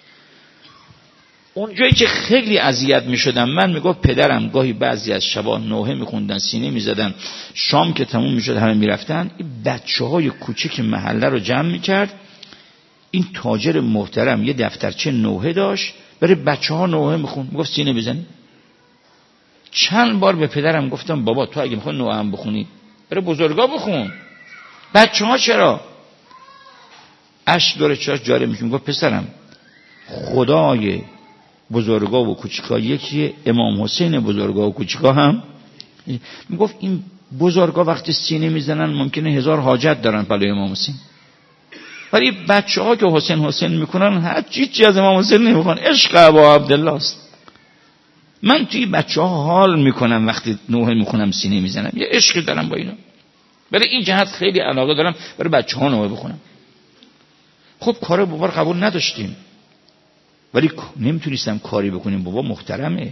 S1: اونجایی که خیلی اذیت میشدم، من میگفت پدرم گاهی بعضی از شبا نوحه میخوندن، سینه میزدن، شام که تموم میشد همه میرفتن، این بچه‌های کوچک محله رو جمع میکرد. این تاجر محترم یه دفترچه نوحه داشت، برای بچه‌ها نوحه میخوند، میگفت سینه بزنی. چند بار به پدرم گفتم بابا تو اگه میخوای نوحه هم بخونی برای بزرگا بخون، بچه‌ها چرا؟ اشک داره چشاش جاری میشه. میگفت پسرم خدای بزرگا و کوچیکا یکیه، امام حسین بزرگا و کوچیکا هم. میگفت این بزرگا وقتی سینه میزنن ممکنه 1000 حاجت دارن برای امام حسین، ولی بچه‌ها که حسین میکنن هر چیزی از امام حسین نمیخوان، عشق ابا عبدالله است. من توی بچه‌ها حال میکنم وقتی نوحه میخونم سینه میزنم، یه عشقی دارم با اینا، برای این جهت خیلی علاقه دارم برای بچه‌ها نوحه بخونم. خب کار بابا رو قبول نداشتیم، ولی نمیتونستم کاری بکنیم، بابا محترمه.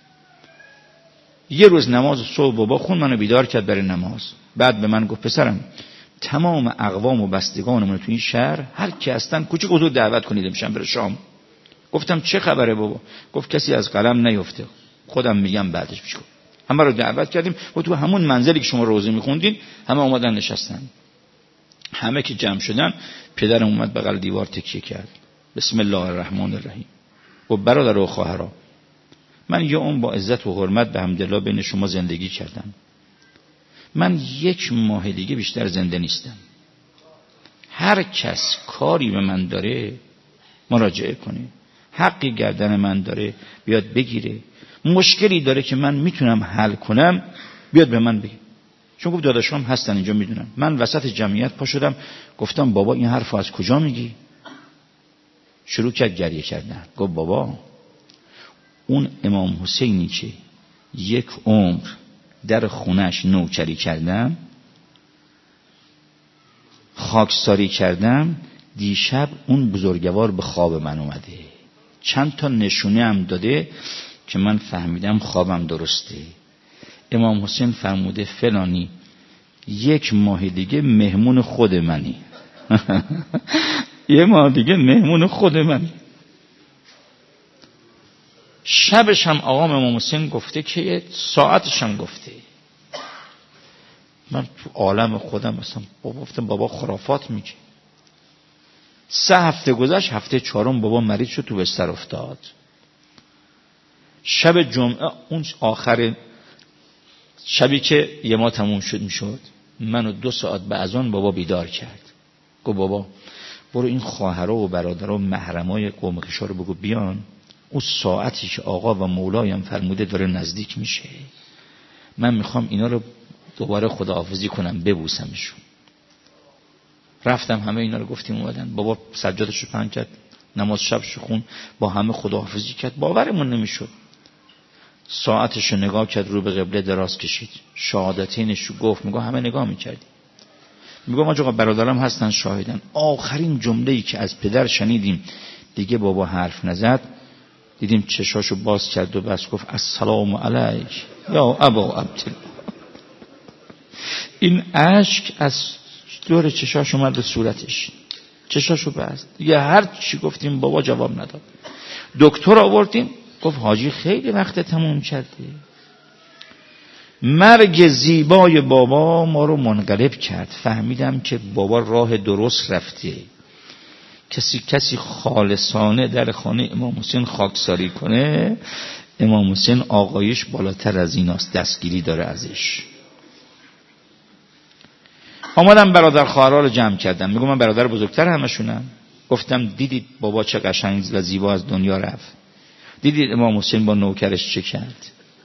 S1: یه روز نماز صبح بابا خون منو بیدار کرد برای نماز. بعد به من گفت پسرم تمام اقوام و بستگانمون تو این شهر هر کی هستن کوچیک بزرگ دعوت کنید امشب برای شام. گفتم چه خبره بابا؟ گفت کسی از قلم نیفته، خودم میگم بعدش میگم. همه رو دعوت کردیم و تو همون منزلی که شما روزه میخوندین همه اومدن نشستن. همه که جمع شدن پدرم اومد بغل دیوار تکیه کرد، بسم الله الرحمن الرحیم. و برادر و خواهرا، من یه عمر با عزت و حرمت به حمدالله بین شما زندگی کردم، من 1 ماه دیگه بیشتر زنده نیستم. هر کس کاری به من داره مراجعه کنه، حقی گردن من داره بیاد بگیره، مشکلی داره که من میتونم حل کنم بیاد به من بگه. چون گفت داداشام هستن اینجا میدونن. من وسط جمعیت پا شدم گفتم بابا این حرفو از کجا میگی؟ شروع کرد گریه کردن. گفت بابا اون امام حسینی که 1 عمر در خونش نوکری کردم، خاکساری کردم، دیشب اون بزرگوار به خواب من اومده، چند تا نشونه هم داده که من فهمیدم خوابم درسته. امام حسین فرموده فلانی 1 ماه دیگه مهمون خود منی. 1 ماه دیگه مهمون خود منی. شبش هم آقا امام حسین گفته که ساعتش هم گفته. من تو عالم خودم مثلا گفتم بابا خرافات میگه. 3 هفته گذشت، هفته 4 بابا مریض شد، تو بستر افتاد. شب جمعه اون آخر شبی که یه ما تموم میشد منو 2 ساعت به اذان بابا بیدار کرد. گفت بابا برو این خواهرها و برادرها و محرمای قوم قشا رو بگو بیان، اون ساعتی که آقا و مولایم فرموده داره نزدیک میشه، من میخوام اینا رو دوباره خداحافظی کنم، ببوسمشون. رفتم همه اینا رو گفتیم اومدن. بابا سجادش رو پهن کرد، نماز شبش خون، با همه خداحافظی کرد. باورمون نمیشد. ساعتش رو نگاه کرد، رو به قبله دراز کشید، شهادتینش رو گفت. میگه همه نگاه میکردیم. میگم آقا برادرم هستن شاهدن. آخرین جمله‌ای که از پدر شنیدیم دیگه بابا حرف نزد، دیدیم چشاشو باز کرد و بس گفت السلام علیک یا ابا عبدالله. این اشک از دور چشاش اومد به صورتش، چشاشو بست. دیگه هر چی گفتیم بابا جواب نداد. دکتر آوردیم، گفت حاجی خیلی وقت تموم کرده. مرگ زیبای بابا ما رو منقلب کرد. فهمیدم که بابا راه درست رفته. کسی خالصانه در خانه امام حسین خاکساری کنه،
S2: امام حسین آقایش بالاتر از ایناست، دستگیری داره ازش. آمدم برادر خواهرها رو جمع کردم، میگم من برادر بزرگتر همشونم. گفتم دیدید بابا چه قشنگ و زیبا از دنیا رفت، دیدید امام حسین با نوکرش چه کرد،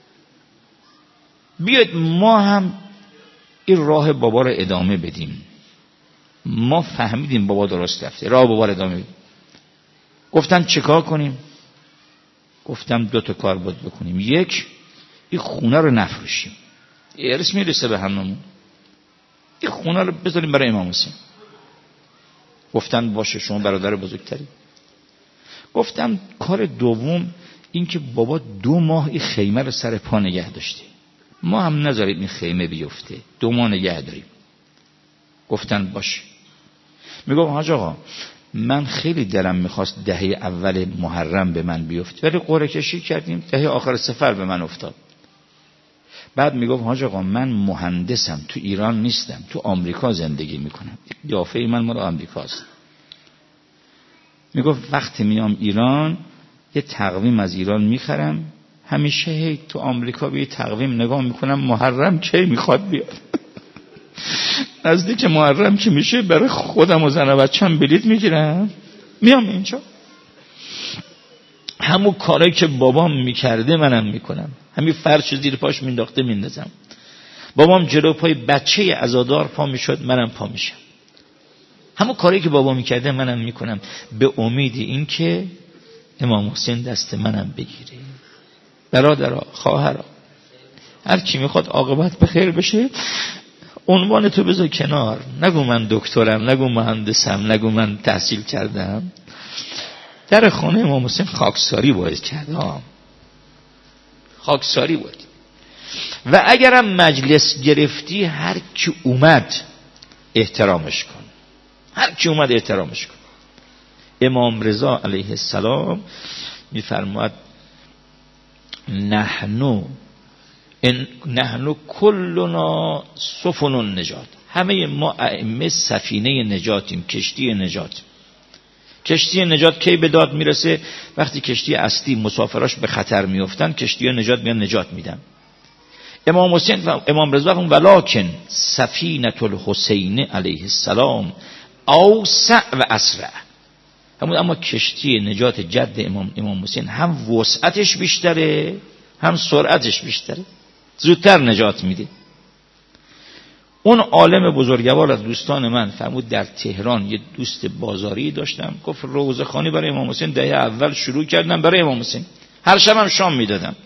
S2: بیاید ما هم این راه بابا رو ادامه بدیم. ما فهمیدیم بابا درست رفته، راه بابا رو ادامه بدیم. گفتن چیکار کنیم؟ گفتم 2 تا کار باید بکنیم. یک، این خونه رو نفروشیم، ارث میرسه به هممون، این خونه رو بذاریم برای امام حسین. گفتن باشه شما برادر بزرگتری. گفتم کار دوم این که بابا 2 ماه این خیمه رو سر پا نگه داشته، ما هم نذاریم این خیمه بیفته، 2 ماه نگه داریم. گفتن باشه. میگم حاج آقا من خیلی دلم میخواست دهه اول محرم به من بیفته، ولی قرعه کشی کردیم دهه آخر صفر به من افتاد. بعد میگم حاج آقا من مهندسم، تو ایران نیستم، تو آمریکا زندگی میکنم، قیافه من مال آمریکاست. میگم وقتی میام ایران یه تقویم از ایران میخرم، همیشه هی تو آمریکا به یه تقویم نگاه میکنم محرم کی میخواد بیاد. نزدیک محرم که میشه برای خودم و زن و بچه‌م بلیط میگیرم میام اینجا. همون کارایی که بابام میکرده منم میکنم، همین فرش زیر پاش مینداخته میندازم. بابام جلو پای بچه عزادار پا میشد، منم پا میشم. همون کارایی که بابا میکرده منم میکنم، به امید این که امام حسین دست منم بگیره. برادرها، خواهرها، هر کی میخواد عاقبت به خیر بشه عنوان تو بذار کنار، نگو من دکترم، نگو مهندسم، نگو من تحصیل کردم. در خانه امام حسین خاکساری باید کرد، خاکساری باید. و اگرم مجلس گرفتی هر کی اومد احترامش کن، هر کی اومد احترامش کن. امام رضا علیه السلام میفرماید نحنو کلنا سفن النجات، همه ما ائمه سفینه نجاتیم، کشتی نجات. کشتی نجات کی به داد میرسه؟ وقتی کشتی اصلی مسافراش به خطر میافتن، کشتی نجات میان نجات میدن. امام حسین و امام رضا هم ولکن سفینه الحسین علیه السلام اوسع و اسرع. اما کشتی نجات جد امام حسین هم وسعتش بیشتره هم سرعتش بیشتره، زودتر نجات میده. اون عالم بزرگوار از دوستان من فرمود در تهران یه دوست بازاری داشتم، گفت روزخوانی برای امام حسین دهه اول شروع کردم برای امام حسین، هر شبم شام میدادم.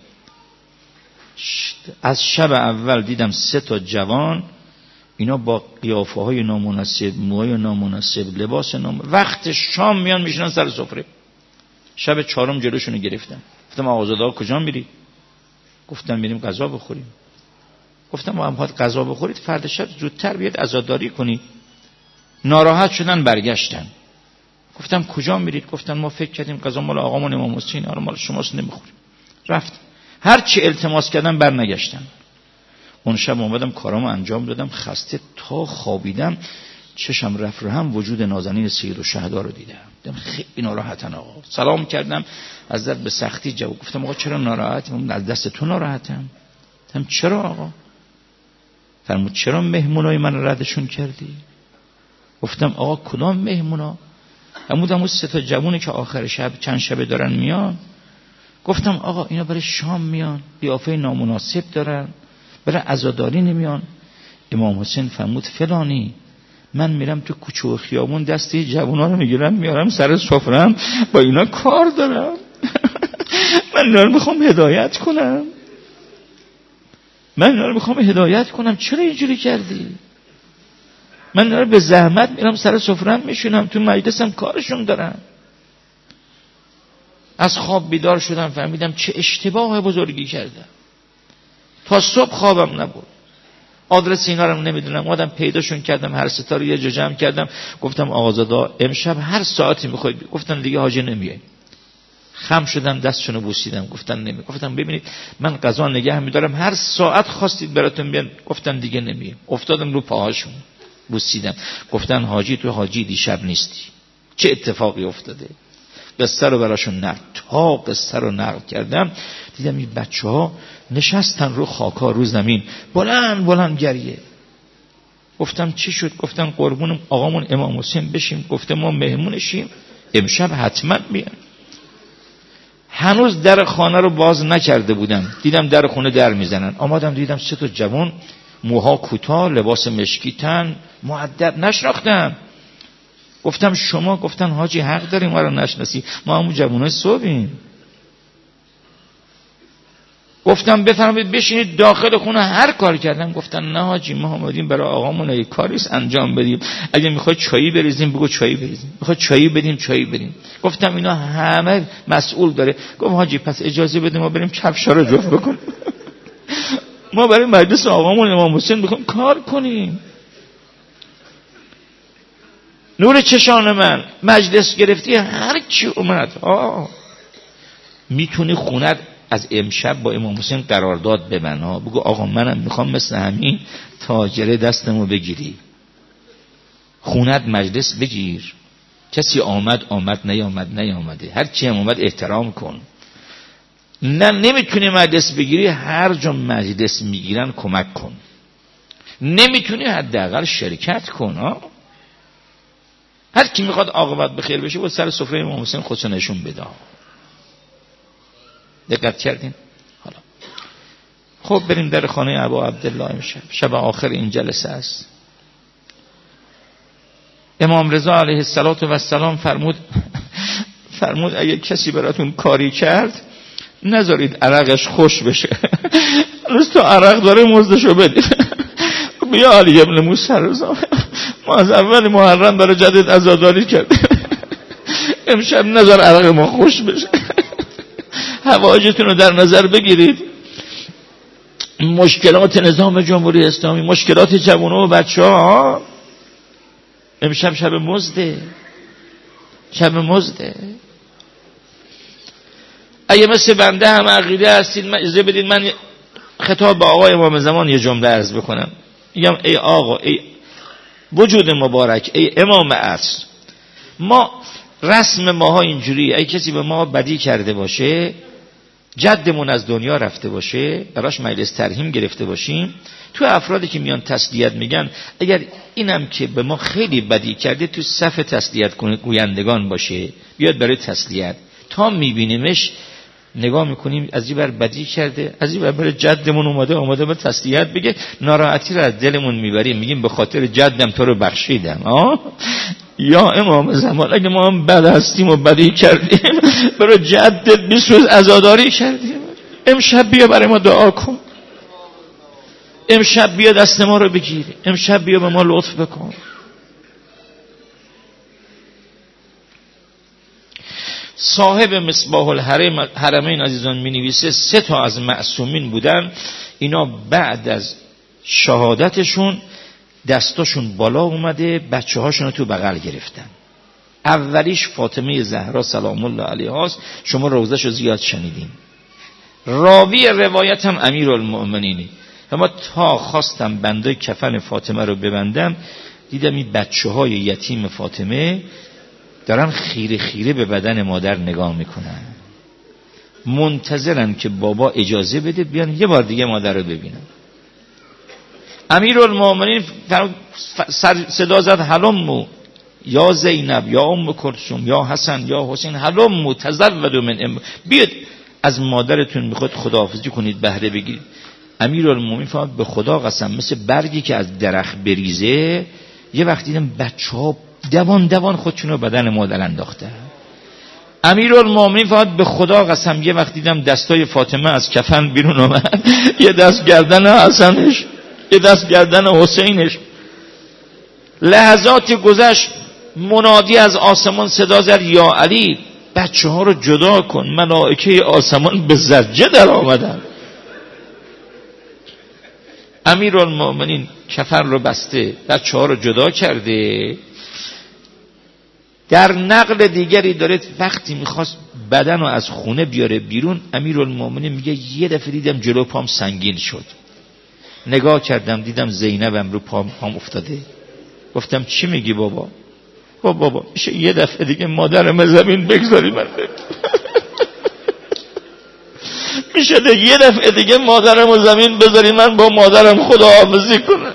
S2: از شب اول دیدم 3 تا جوان، اینا با قیافه های نامناسب، موهای نامناسب، لباس نامناسب، وقت شام میان میشنن سر سفره. شب 4 جلوشونو گرفتم، گفتم آقازاده کجا میری؟ گفتم میریم غذا بخوریم. گفتم ما هم باید غذا بخورید، فردا شب زودتر بیاد عزاداری کنید. ناراحت شدن برگشتن. گفتم کجا میرید؟ گفتن ما فکر کردیم غذا مال آقامون امام حسین، آره مال شماست نمیخوریم. رفت. هر چی التماس کردم برنگشتن. اون شب اومدم کارامو انجام دادم، خسته تا خوابیدم، چشم رفت رو هم وجود نازنین سیدالشهدا رو دیدم. خیلی ناراحتن آقا. سلام کردم، از در به سختی جواب گفتم آقا چرا ناراحتم؟ از دست تو ناراحتم. گفتم چرا آقا؟ فرمود چرا مهمونای من ردشون کردی؟ گفتم آقا کدام مهمونا؟ همون 3 تا جوونه که آخر شب چند شبه دارن میان. گفتم آقا اینا برای شام میان، قیافه نامناسب دارن، برای عزاداری نمیان. امام حسین فرمود فلانی من میرم تو کوچه و خیابون دستی جوونا رو میگیرم میارم سر سفرم، با اینا کار دارم. من اینا رو میخوام هدایت کنم، چرا اینجوری کردی؟ من اینا رو به زحمت میرم سر سفرم میشونم، تو مجلسم کارشون دارم. از خواب بیدار شدم، فهمیدم چه اشتباه بزرگی کردم. تا صبح خوابم نبود، آدرس اینا رو نمیدونم، اومدم پیداشون کردم، هر 3 تا رو یه جا جمع کردم. گفتم آقازاده امشب هر ساعتی میخوای؟ گفتن دیگه حاجی نمیای. خم شدم دستشونو بوسیدم، گفتن نمی. گفتم ببینید من قضا نگه میدارم، هر ساعت خواستید براتون بیان. گفتن دیگه نمیای. افتادم رو پاهاشون بوسیدم. گفتن حاجی تو حاجی دیشب نیستی، چه اتفاقی افتاده؟ قصه رو براشون قصه رو نقل کردم، دیدم این بچه‌ها نشستن رو خاکا، رو زمین، بلند گریه. گفتم چی شد؟ گفتن قربون آقامون امام حسین بشیم. گفتم ما مهمونشیم، امشب حتما میان. هنوز در خانه رو باز نکرده بودم، دیدم در خونه در میزنن. آمدم دیدم 3 تا جوان، موها کوتاه، لباس مشکی تن، مؤدب. نشناختم. گفتم شما؟ گفتن حاجی حق داریم ما رو نشناسی، ما همون جوانای صبحیم. گفتم بفرمایید بشینید داخل خونه. هر کار کردم. گفتن نه حاجی، ما اومدیم برای آقامون یک کاریست انجام بدیم، اگه میخواد چایی بریزیم بگو چایی بریزیم، میخواد چایی بدیم چایی بدیم. گفتم اینا همه مسئول داره. گفت حاجی پس اجازه بده ما بریم کفشا رو جفت بکنیم. ما برای مجلس آقامون امام حسین میخوایم کار کنیم. نور چشان من، مجلس گرفتی هر کی اومد. میتونی خونت از امشب با امام حسین قرارداد ببن، بگو آقا منم میخوام مثل همین تاجره دستمو بگیری، خونت مجلس بگیر، کسی آمد نیامده، هر کی هم اومد احترام کن. نه نمیتونی مجلس بگیری، هر جا مجلس میگیرن کمک کن، نمیتونی حداقل شرکت کن. هر کی میخواد عاقبت بخیر بشه بود سر سفره امام حسین خودشو نشون بده. دقت کردین؟ حالا خب بریم در خانه ابا عبدالله. امشب شب آخر این جلسه است. امام رضا علیه السلام فرمود اگه کسی براتون کاری کرد نذارید عرقش خوش بشه. روز تو عرق داره مزدشو بدید. بیا علی ابن موسی رضا، ما از اول محرم برای جدید عزاداری کردیم، امشب نذار عرق ما خوش بشه. حوایجتون رو در نظر بگیرید. مشکلات نظام جمهوری اسلامی، مشکلات جوانو و بچه‌ها، امشب شب مزده. اگه مثل بنده هم عقیده هستید اجازه بدید من خطاب به آقای امام زمان یه جمله عرض بکنم. میگم ای آقا، ای وجود مبارک، ای امام عصر، ما رسم ماها اینجوری، ای کسی به ما بدی کرده باشه، جدمون از دنیا رفته باشه، براش مجلس ترحیم گرفته باشیم، تو افرادی که میان تسلیت میگن اگر اینم که به ما خیلی بدی کرده تو صف تسلیت گویندگان باشه، بیاد برای تسلیت. تا میبینیمش نگاه میکنیم از این بر بدی کرده، از این بر برای جدمون اومده به تسلیت بگه، ناراحتی رو از دلمون میبریم، میگیم به خاطر جدم تو رو بخشیدم. یا امام زمان اگه ما هم بد هستیم و بدی کردیم برای جدت 20 روز عزاداری کردیم، امشب بیا برای ما دعا کن، امشب بیا دست ما رو بگیر، امشب بیا به ما لطف بکن. صاحب مصباح الحرمین عزیزان می نویسه 3 تا از معصومین بودن، اینا بعد از شهادتشون دستاشون بالا اومده، بچه هاشون رو تو بغل گرفتن. اولیش فاطمه زهرا سلام الله علیها است، شما روزش رو زیاد شنیدین. راوی روایت هم امیرالمؤمنینی. اما تا خواستم بنده کفن فاطمه رو ببندم، دیدم این بچه های یتیم فاطمه دارن خیره خیره به بدن مادر نگاه میکنن، منتظرن که بابا اجازه بده بیان یه بار دیگه مادر رو ببینن. امیرالمؤمنین صدا زد هلمو یا زینب یا ام کلثوم یا حسن یا حسین، هلمو تزودوا من بیاد از مادرتون میخواد خداحافظی کنید بهره بگیرید. امیرالمؤمنین فرمود به خدا قسم مثل برگی که از درخت بریزه، یه وقت دیدم بچه‌ها دوان خودشونو بدن مادر انداخته. امیرالمؤمنین فرمود به خدا قسم یه وقت دیدم دستای فاطمه از کفن بیرون اومد، یه دست گردن حسنش، یه دست گردن حسینش. لحظاتی گذشت، منادی از آسمان صدا زد یا علی بچه ها رو جدا کن، ملائکه آسمان به زجه در آمدن. امیرالمؤمنین کفن رو بسته، بچه ها رو جدا کرده. در نقل دیگری داره وقتی میخواست بدن رو از خونه بیاره بیرون، امیرالمؤمنین میگه یه دفعه دیدم جلو پام سنگین شد، نگاه کردم دیدم زینبم رو پام افتاده. گفتم چی میگی بابا؟ بابا میشه یه دفعه دیگه مادرم زمین بگذاری من میشه یه دفعه دیگه مادرم زمین بذاری من با مادرم خداحافظی کنم.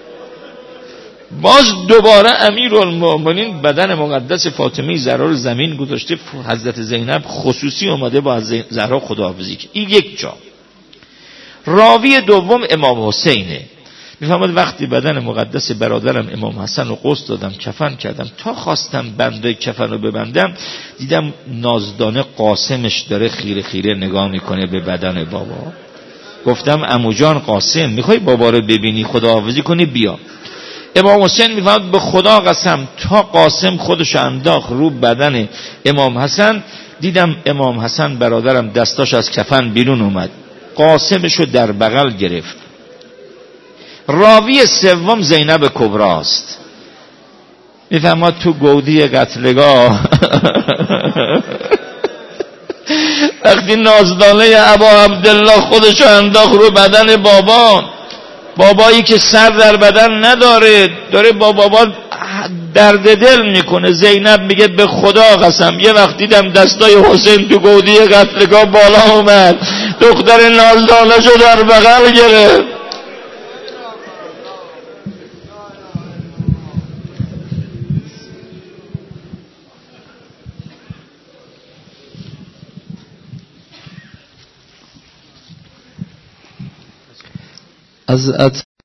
S2: باز دوباره امیرالمومنین بدن مقدس فاطمه زهرا رو زمین گذاشته، حضرت زینب خصوصی اومده با زهرا خداحافظی کرد. این یک جا. راوی دوم امام حسینه، میفهمد وقتی بدن مقدس برادرم امام حسن رو غسل دادم کفن کردم، تا خواستم بنده کفن رو ببندم دیدم نازدانه قاسمش داره خیره خیره نگاه میکنه به بدن بابا. گفتم عمو جان قاسم میخوای بابا رو ببینی خداحافظی کنی بیا. امام حسین میفهمد به خدا قسم تا قاسم خودش انداخت رو بدن امام حسن دیدم امام حسن برادرم دستاش از کفن بیرون اومد، قاسمشو در بغل گرفت. راوی سوم زینب کبراست، میفهمد تو گودی قتلگاه وقتی نازدانه ابا عبدالله خودشو انداخت رو بدن بابایی که سر در بدن نداره، داره با بابا درد دل میکنه. زینب میگه به خدا قسم یه وقت دیدم دستای حسین تو گودی قتلگاه بالا اومد، دختر نازدانه‌شو در بغل گرفت.
S3: از